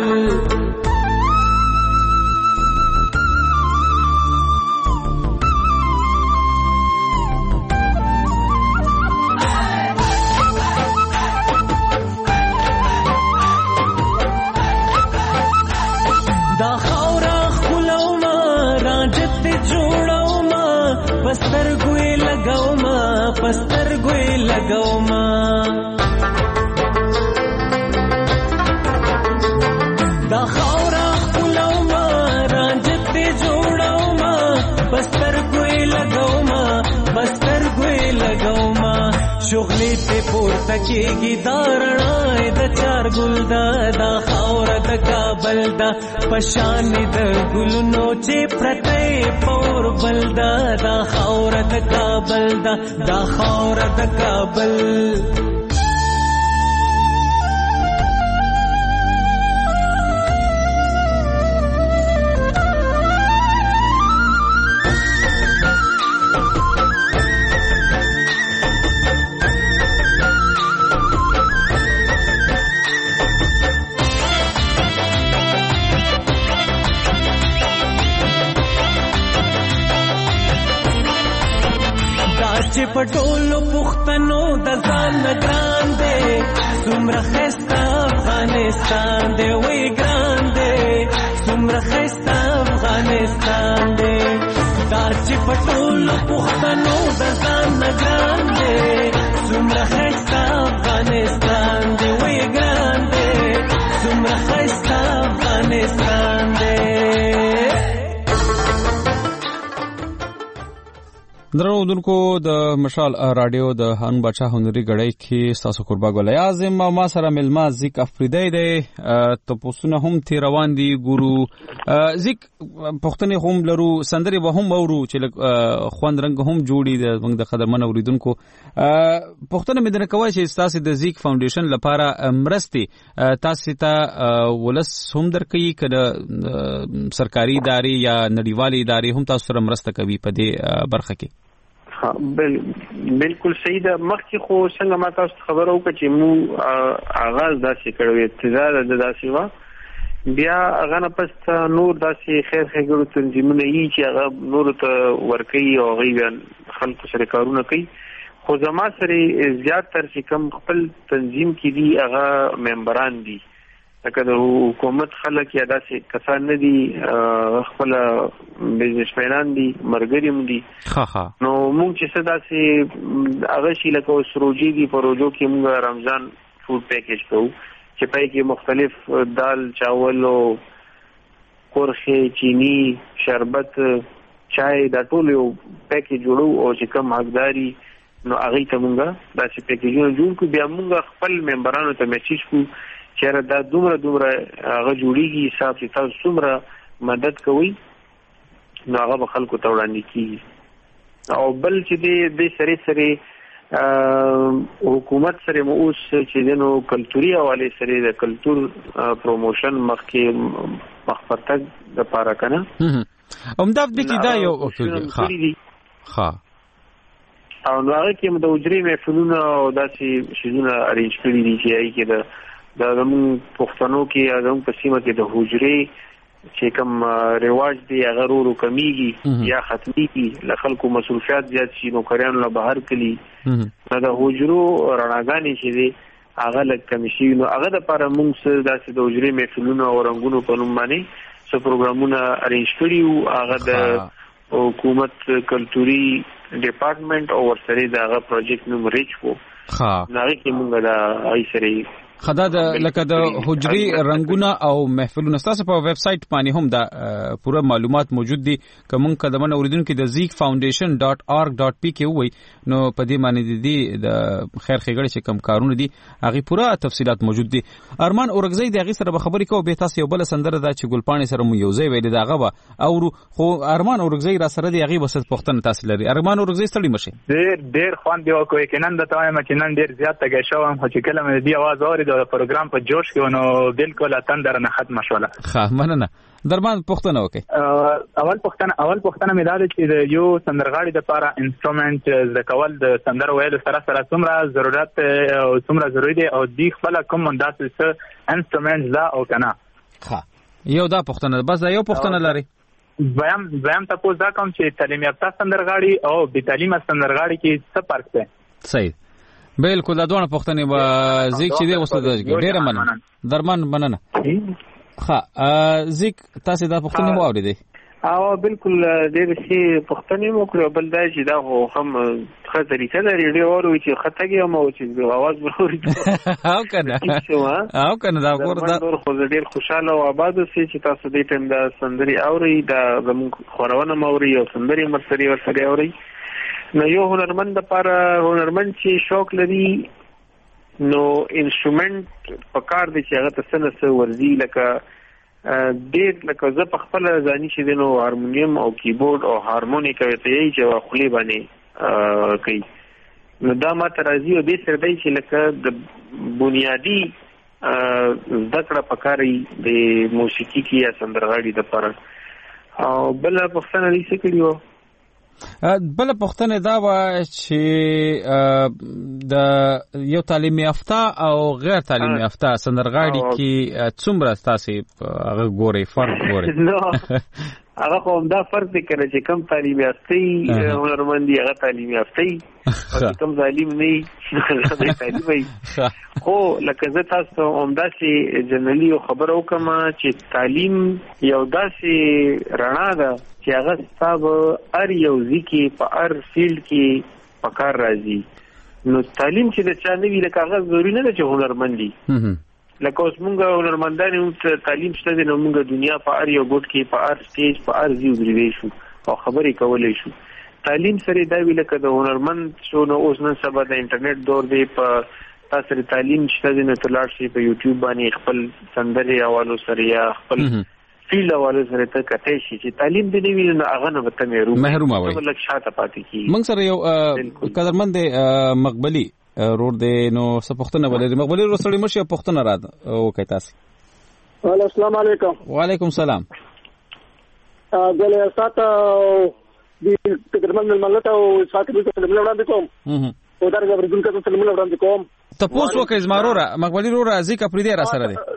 پستر ګوي لګاو ما دا خاورا خپلو ما رانجت جوړاو ما پستر ګوي لګاو ما پستر ګوي لګاو ما شغلې ته پورته کېږي دارڼای د چار ګل دا خاور د کابل دا پشان د ګلونو چې پرته پور بل دا خاور د کابل دا خاور د کابل چې پټولو پښتنو د ځان ګران دی څومره ښایسته افغانستان دی وی ګران دی څومره ښایسته افغانستان دی دا چې پټولو پښتنو د ځان ګران دی څومره ښایسته افغانستان دی وی ګران دی څومره ښایسته افغانستان دی. درودونکو د مشال رادیو د هان بچا هنري غړی کې تاسو قربا ګل اعظم ما سره ملما زیک افریدی دی ته پوسونه هم تی روان دي ګورو زیک پښتنې هم لرو سندري به هم اورو چې خوند رنگ هم جوړي د موږ د قدرمن اوریدونکو پښتنه مدنه کوي چې تاسو د زیک فاونډیشن لپاره مرستي تاسو ته ولس هم درکې کړه سرکاري ادارې یا نړیوالې ادارې هم تاسو سره مرسته کوي په دې برخه کې. بالکل صحیح ده. مخکې خو څنګه ما تاسو خبرو وکړه چې مو آغاز داسې کړو ابتدا د داسې وا بیا هغه نه پس نور داسې خیر خیرګرو تنظیمونه یي چې هغه نور ته ورکوي او هغوی خلکو سره کارونه کوي خو زما سره زیات تر چې کم خپل تنظیم کې دي هغه ممبران دي لکه د حکومت خلک یا داسې کسان نه دي خپل بزنسمنان دي مرګري هم دي نو موږ چې څه داسې هغه شي لکه سروجي دي په روزو کې موږ رمضان فود پیکیج کوو چې پای کې مختلف دال چاول او قرخه چینی شربت چای دا ټول یو پیکیج جوړو او چې کم حقداري نو هغه ته موږ داسې پیکیجونه جوړ کړو بیا موږ خپل ممبرانو ته میسج کوو چیرې دا دومره هغه جوړیږي حساب چې تاسو څومره مدد کوئ نو هغه به خلکو ته وړاندې کیږي او بل چې دې سره حکومت سره مو اوس چې دنو کلتوري حواله سره د کلچر پروموشن مخکې مخپرتګ د پاره کنه همدا د کې دا یو ښه او نو هغه کې د وجري محفلونه او داسې شیزونه ارینج کړی دي چې هغه کې د زمون پښتنو کې زمون په سیمه کې د حجرې چې کوم رواج دی هغه ورو کمیږي یا ختميږي ل خلکو مصروفیات زیات شي نو کریانو له بهر کلی نو د حجرو رڼاګانې چې دی هغه لکه کمی شي نو هغه د لپاره موږ داسې د حجرې محفلونه او رنگونو په نوم باندې څو پروګرامونه ارینج کړي او هغه د حکومت کلتوري ډپارټمنټ او ورسره دغه پروجیکټ نوم ریچ وو هغه کې موږ د ایسري خدا د لکه د حجري رنگونه او محفلونه تاسو په ویب سټ باندې هم دا پوره معلومات موجود دي کوم قدمونه اوریدونکو د zeekfoundation.org.pk وای نو په دې باندې دي د خیر خیګړې چې کوم کارونه دي هغه پوره تفصيلات موجود دي. ارمان اورګزی د هغه سره به خبرې کوو به تاسو یو بل سندره دا چې ګلپانی سره مو یو ځای ویل داغه به او خو ارمان اورګزی را سره دی هغه بسط پښتنه تاسو لري. ارمان اورګزی ستړي مشه ډیر خوان دی او کوي کنن د تایم چې نن ډیر زیات تګ شوم خو چې کله مې دی आवाज اوري د پروګرام په جوش کې نو بالکل اتندر نه ختم شوله. ښه مننه. درمان پښتنه وکي اول پښتنه مې دا چې یو سندرغاړي د لپاره انسټرومنت زکول د سندر ویل سره څومره ضرورت او څومره ضروری دی او دی خپل کوم منداسه انسټرومنت دا او کنه. ښه یو دا پښتنه بس یو پښتنه لري زم تاسو دا کوم چې تعلیم یافته سندرغاړي او بې تعلیمه سندرغاړي کې څه فرق دی؟ صحیح بالکل دا دوه پښتنې به زیک چې دی وسته ډیره مننه درمان مننه. ښه زیک تاسو دا پښتنې مو اورېدې او بالکل ډېر شي پښتنې مو کړو بل دا چې دا هم ښه طریقه ده ریډیو اوري چې خطګي مو چې आवाज وروري او کنه دا ګور دا خو ډېر خوشاله او آباد سي چې تاسو دې ټیم دا سندري اوري دا زموږ خورونه موري او سندري مرسري ورسره اوري نو یو هنرمند لپاره هنرمند چې شوق لري نو انسټرومنت پکار دی چې هغه څه نه څه ورزي لکه ډېر لکه زه په خپل ځاني چې دینو هارمونیم او کیبورډ او هارمونیکا ته یې چې خولي باندې کوي نو دا ما ترازی او دې سره دی چې لکه د بنیادی ذکر پکاري د موسیقي کې یا سندرغاړي د لپاره او بل پښتنه لري څه کړیو بل پښتنه دا و چې د یو تعلیم یافته او غیر تعلیم یافته سندرغاړي کې څومره تاسو هغه ګوري فرق ګوري هغه خو دا فرق دی کنه چې کم تعلیم یافتي هنرمند هغه تعلیم یافتي او کم ظالم نه تعلیم خو لکه زه تاسو عمده سي جنرالي خبر وکم چې تعلیم یو داسې رڼا ده چې هغه ستاسو هر یو ځکه په هر فیلډ کې پکار راځي. نو تعلیم چې د چا نه وی لکه هغه ضروري نه ده چې هنرمندي لکه اوس مونږ هنرمندان هم تعلیم شته دي نو مونږ دنیا په هر یو ګوټ کې په هر سټیج په هر ځای ودرېږو شو او خبرې کولای شو. تعلیم سره دا وی لکه د هنرمند شو نو اوس نن سبا د انټرنیټ دور دی په تاسو تعلیم شته دي نو تلاړ شي په یوټیوب باندې خپل سندري حوالو سره یا خپل فیل حوالو سره ته کته شي چې تعلیم دی وی نو هغه نه وته محروم وي ولک شاته پاتې کی. موږ سره یو قدرمند مقبلي رور دې نو سپختنه ولې مقبلي رور سره مشه پختنه را او کوي تاسو. السلام علیکم. وعلیکم السلام. غله ساته دې قدرمند ملت او ساته دې سلام وړاندې کوم او دا غوړون کته سلام وړاندې کوم. تاسو وکه زمارو را مقبلي رور ازي کا پردي را سره دي.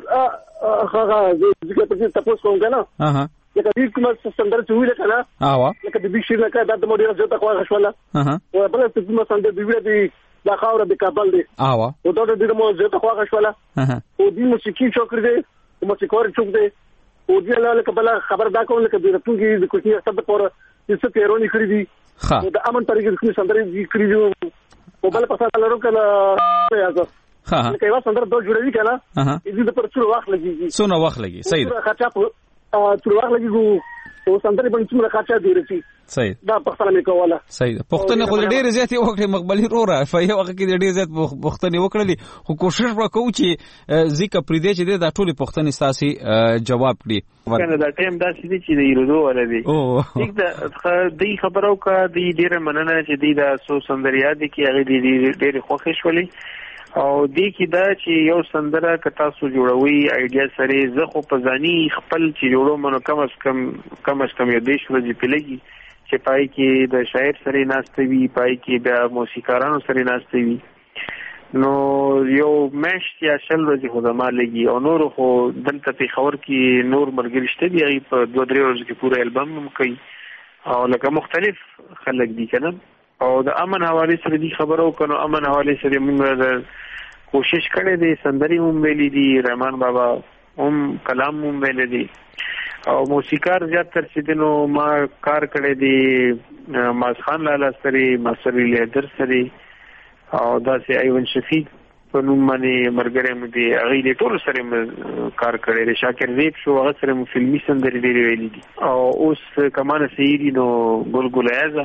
هغه دې په تاسو کوم کنه. لکه دې کوم څنګه چې ویل کنه. لکه دې بشیر نه کړه د مودي راځه تخوا غشوله. او بل څه کوم څنګه دې ویل دا خاور د کابل دی او دا د دې مو زه ته خواږه شوله او دې موسیقي چوکر دی موسیقار چوک دی او دې لاله کبل خبر دا کوم لکه د راتونکي د کوټي سب پور چې پیرونی کړی دي او د امن طریقې د سندرې دې کړی دي او بل پسا لرو کنه یاسو لکه یو سندر دوه جوړوي کنه دې د پر څو وخت لګي څو وخت لګي صحیح ده خاطر څو وخت لګي او سندرې باندې څومره خاطر دی رسي صحیح دا پښتنه مې کوله صحیح ده پښتنه خو ډېر زیات یو وخت مقبلي روره فایه وخت کې ډېر زیات پښتنه وکړلې خو کوشش وکړو چې ځکه پرې دې چې دا ټولي پښتنې ساسي جواب کړي کنه دا ټیم دا چې د یورو ولدي ټیک ده دې خبرو کا دې ډېر مننه چې دې دا سو سندریا دي کې هغه دې ډېر خوښ شولې او دې کې دا چې یو سندره ک تاسو جوړوي ایډیا سره زه خو په ځاني خپل چې جوړو منو کم از کم یو دیش ورځې پلګي چې پای کې د شاعر سره ناشته وی پای کې د موسیقارانو سره ناشته وی نو یو مشت یا شل ورځې خو زما لګي او نور خو دلته په خبر کې نور مرګ رشته دی په 2-3 ورځې کې پوره البم هم کوي او لکه مختلف خلک دي کنه او د امن حواله سره دي خبرو کنو امن حواله سره موږ کوشش کړې دي سندري هم ویلې دي رحمان بابا هم کلام هم ویلې دي او موسیقار زیات تر چې نو ما کار کړې دي ماز خان لالا سره ماسری لیدر سره او داسې ایون شفیق په نوم باندې مرګره مې دي هغه دې ټول سره کار کړی دی شاکر زیب شو هغه سره مو فلمي سندري ډېرې ویلې دي او اوس کمانه سیری نو ګلګل ایزا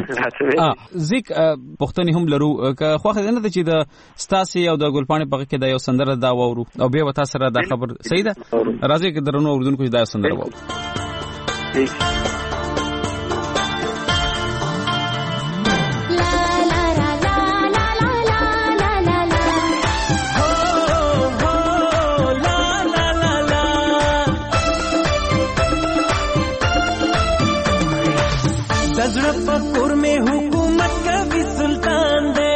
زیک پښتني هم لرو که خوخه نه ده چې د ستاسي او د ګلپانې په کې دا یو سندره دا وورو او به وتا سره دا خبر صحیح ده راځي کې درنو اوردونکو دا سندره وورو पकुर में हुकूमत कभी सुल्तान दे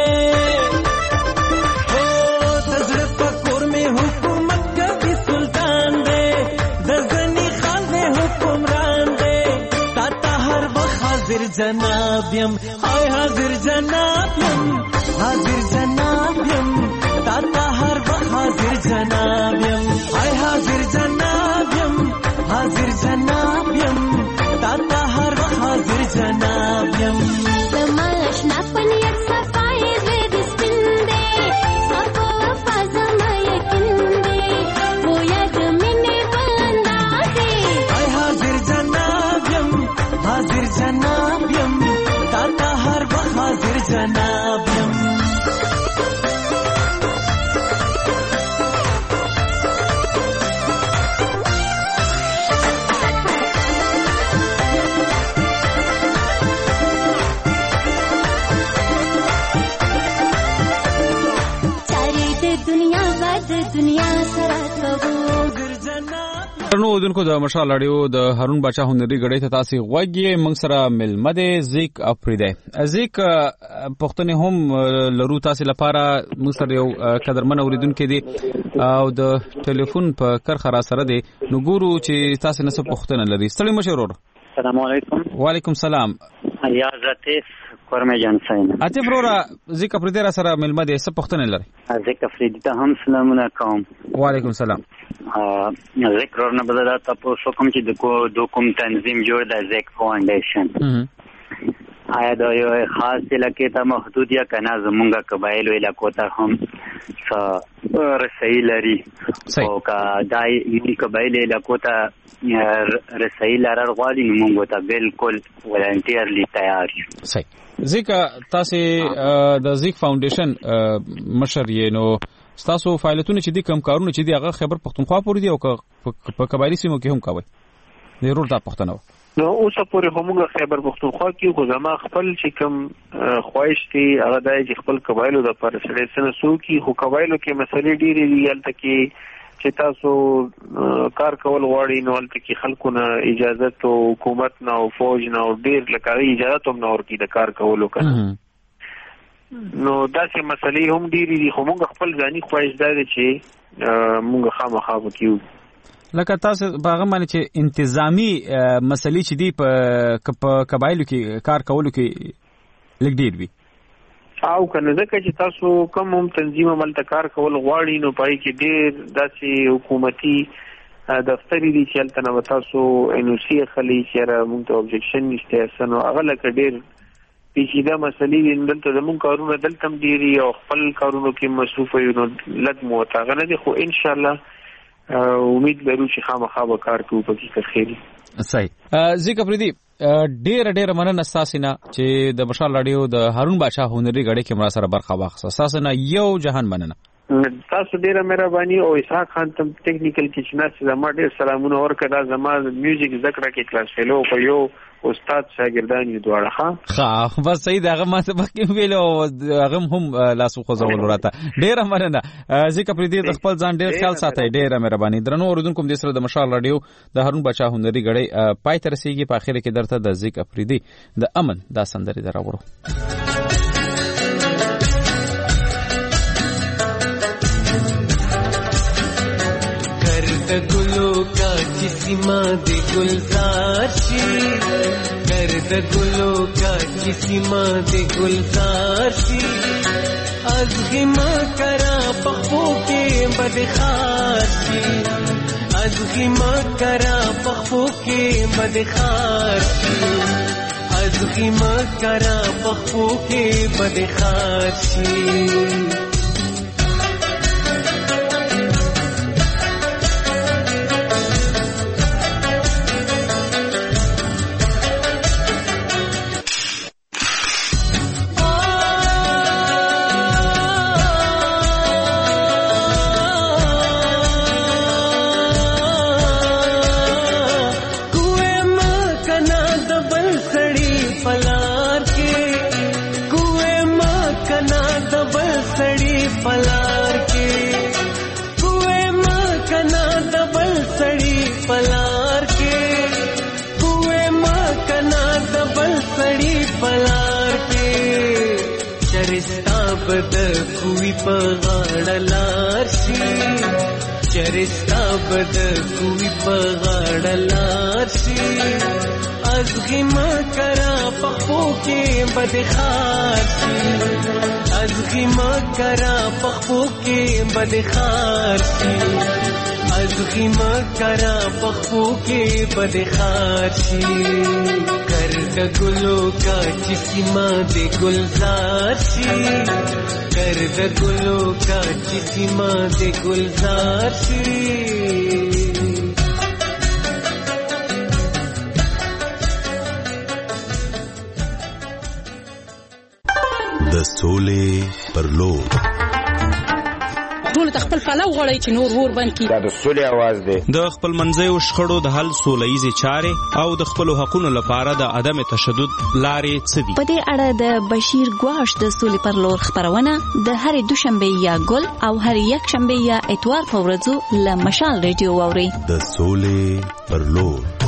हो तजर पकुर में हुकूमत कभी सुल्तान दे दजनी खान में हुक्मरान दे ताता हर वक्त हाजिर जनाबियम हाय हाजिर जनाबियम ताता हर वक्त हाजिर जनाबियम हाय हाजिर जनाबियम ताता हर वक्त हाजिर जनाबियम समाशना पनियत सफाई ज़ेद स्पिंदे सबको वफाज़म यकिंदे वो यद मिने बंदाज़े हाय हाजिर जनाबियम ताता हर वक्त हाजिर जनाबियम نو دونکو د مشال اړیو د هارون بچا هنري غړې ته تاسو غوږی موږ سره ملمده زیک افریده زیک پښتنه هم لرو تاسو لپاره موږ سره یو قدرمن اوریدونکو دي او د ټلیفون په کرخه را سره دي نو ګورو چې تاسو نسب پښتنه لري ستړي مشرور السلام علیکم. وعلیکم سلام. یا عاطف کورمه جان ساين. عاطف رورا زیک افریدی را سره ملمه دي څه پوښتنه لري؟ زیک افریدی ته هم سلامونه کوم. وعلیکم سلام. زیک رورنه بدل تاسو کوم چې د کوم تنظیم جوړ د زیک فاونډیشن. آیا دا یو خاص علاقې ته محدود یا کنه زمونږه قبایلو علاقو ته هم رسایي لري او کا دای یو قبایل علاقو ته رسایي لرل غواړي نو موږ ته بالکل ولنټیرلی تیار یو. صحیح. زیک تاسو د زیک فاونډیشن مشر یې نو تاسو فعالیتونه چې دي کم کارونه چې دي هغه خیبر پختونخوا پورې دي او په قبایلی سیمو کې هم کوي. ضرور دا پښتنو نو اوس پورې همغه خیبر پختونخوا کې خو زما خپل چې کوم خواهش دی هغه دی چې خپل قبایلو د پر سره سره سو کې خو قبایلو کې مسلې ډېرې دي هلته کې چې تاسو کار کول غواړي نو هلته کې خلکو نه اجازه او حکومت نه او فوج نه او ډېر لکه اجازه هم نه ورکړي د کار کولو کنه. نو داسې مسلې هم ډېرې دي خو موږ خپل ځاني خواهش دی چې موږ خامخا وکړو. لکه تاسو باغه معنی چې انتظامی مسلې چې دی په قبایلو کې کار کولو کې لګ ډیر وي او کنه ځکه چې تاسو کوم هم تنظیم عمل ته کار کول غواړي نو پای کې ډیر داسې حکومتي دفتر دي چې هلته نه تاسو انوسی خلی چې موږ ته اوبجیکشن نشته اسنو هغه لکه ډیر پیچیده مسلې دي دلته زموږ کارونه دلته هم ډیری او خپل کارونو کې مصروف یو نو لږ موتاغه نه دي خو ان شاء الله امید لرو چې خامخا به کار کوو په کې خیری. صحیح. زیک افریدی ډېر مننه تاسو نه چې د مشال رادیو د هارون بادشاہ هنري غړي کې مرا سره برخه واخصه. تاسو نه یو جهان مننه. تاسو ډېر مهرباني او اسحاق خان تم ټیکنیکل کچنه زما ډېر سلامونه ورکړه. زما میوزیک ذکر کې کلاس فیلو په یو استاد شاګردان یې دواړه ها بس صحیح دغه ما ته پکې ویلو هغه هم لاسو خو زول راته. ډېر مننه. زیک افریدی د خپل ځان ډېر خیال ساتي. ډېر مهرباني. درنو اوریدونکو د سره د مشال رادیو د هارون بادشاہ هنري غړي پای تر رسیدي په اخر کې درته د زیک افریدی د امن دا سندري دراوړو. گلو کا چسیما دے گلزار شی کر د گلو کا چسیما دے گلزار شی از غما کرا پخو کے بدخار شی از غما کرا پخو کے بدخار شی از غما کرا پخو کے بدخار شی. بد کوی پغړلار شي چرستا بد کوی پغړلار شي از غما کرا پخو کې بدخار شي از غما کرا پخو کې بدخار شي از غما کرا پخو کې بدخار شي کر د ګلو کا چسیما دے گلزار شي کر د ګلو کا چسیما دے گلزار شي. د سولې پر لور ټول خپل پلو غړی چې نور ور باندې دا د سولې आवाज دی. د خپل منځي شخړو د حل سولېزي چارې او د خپل حقوقو لپاره د عدم تشدد لارې څه دي. په دې اړه د بشیر ګواش د سولې پر لور خبرونه د هر دوشنبه یا ګل او هر یک شنبه یا اتوار په ورځو له مشال ریډیو اوري. د سولې پر لور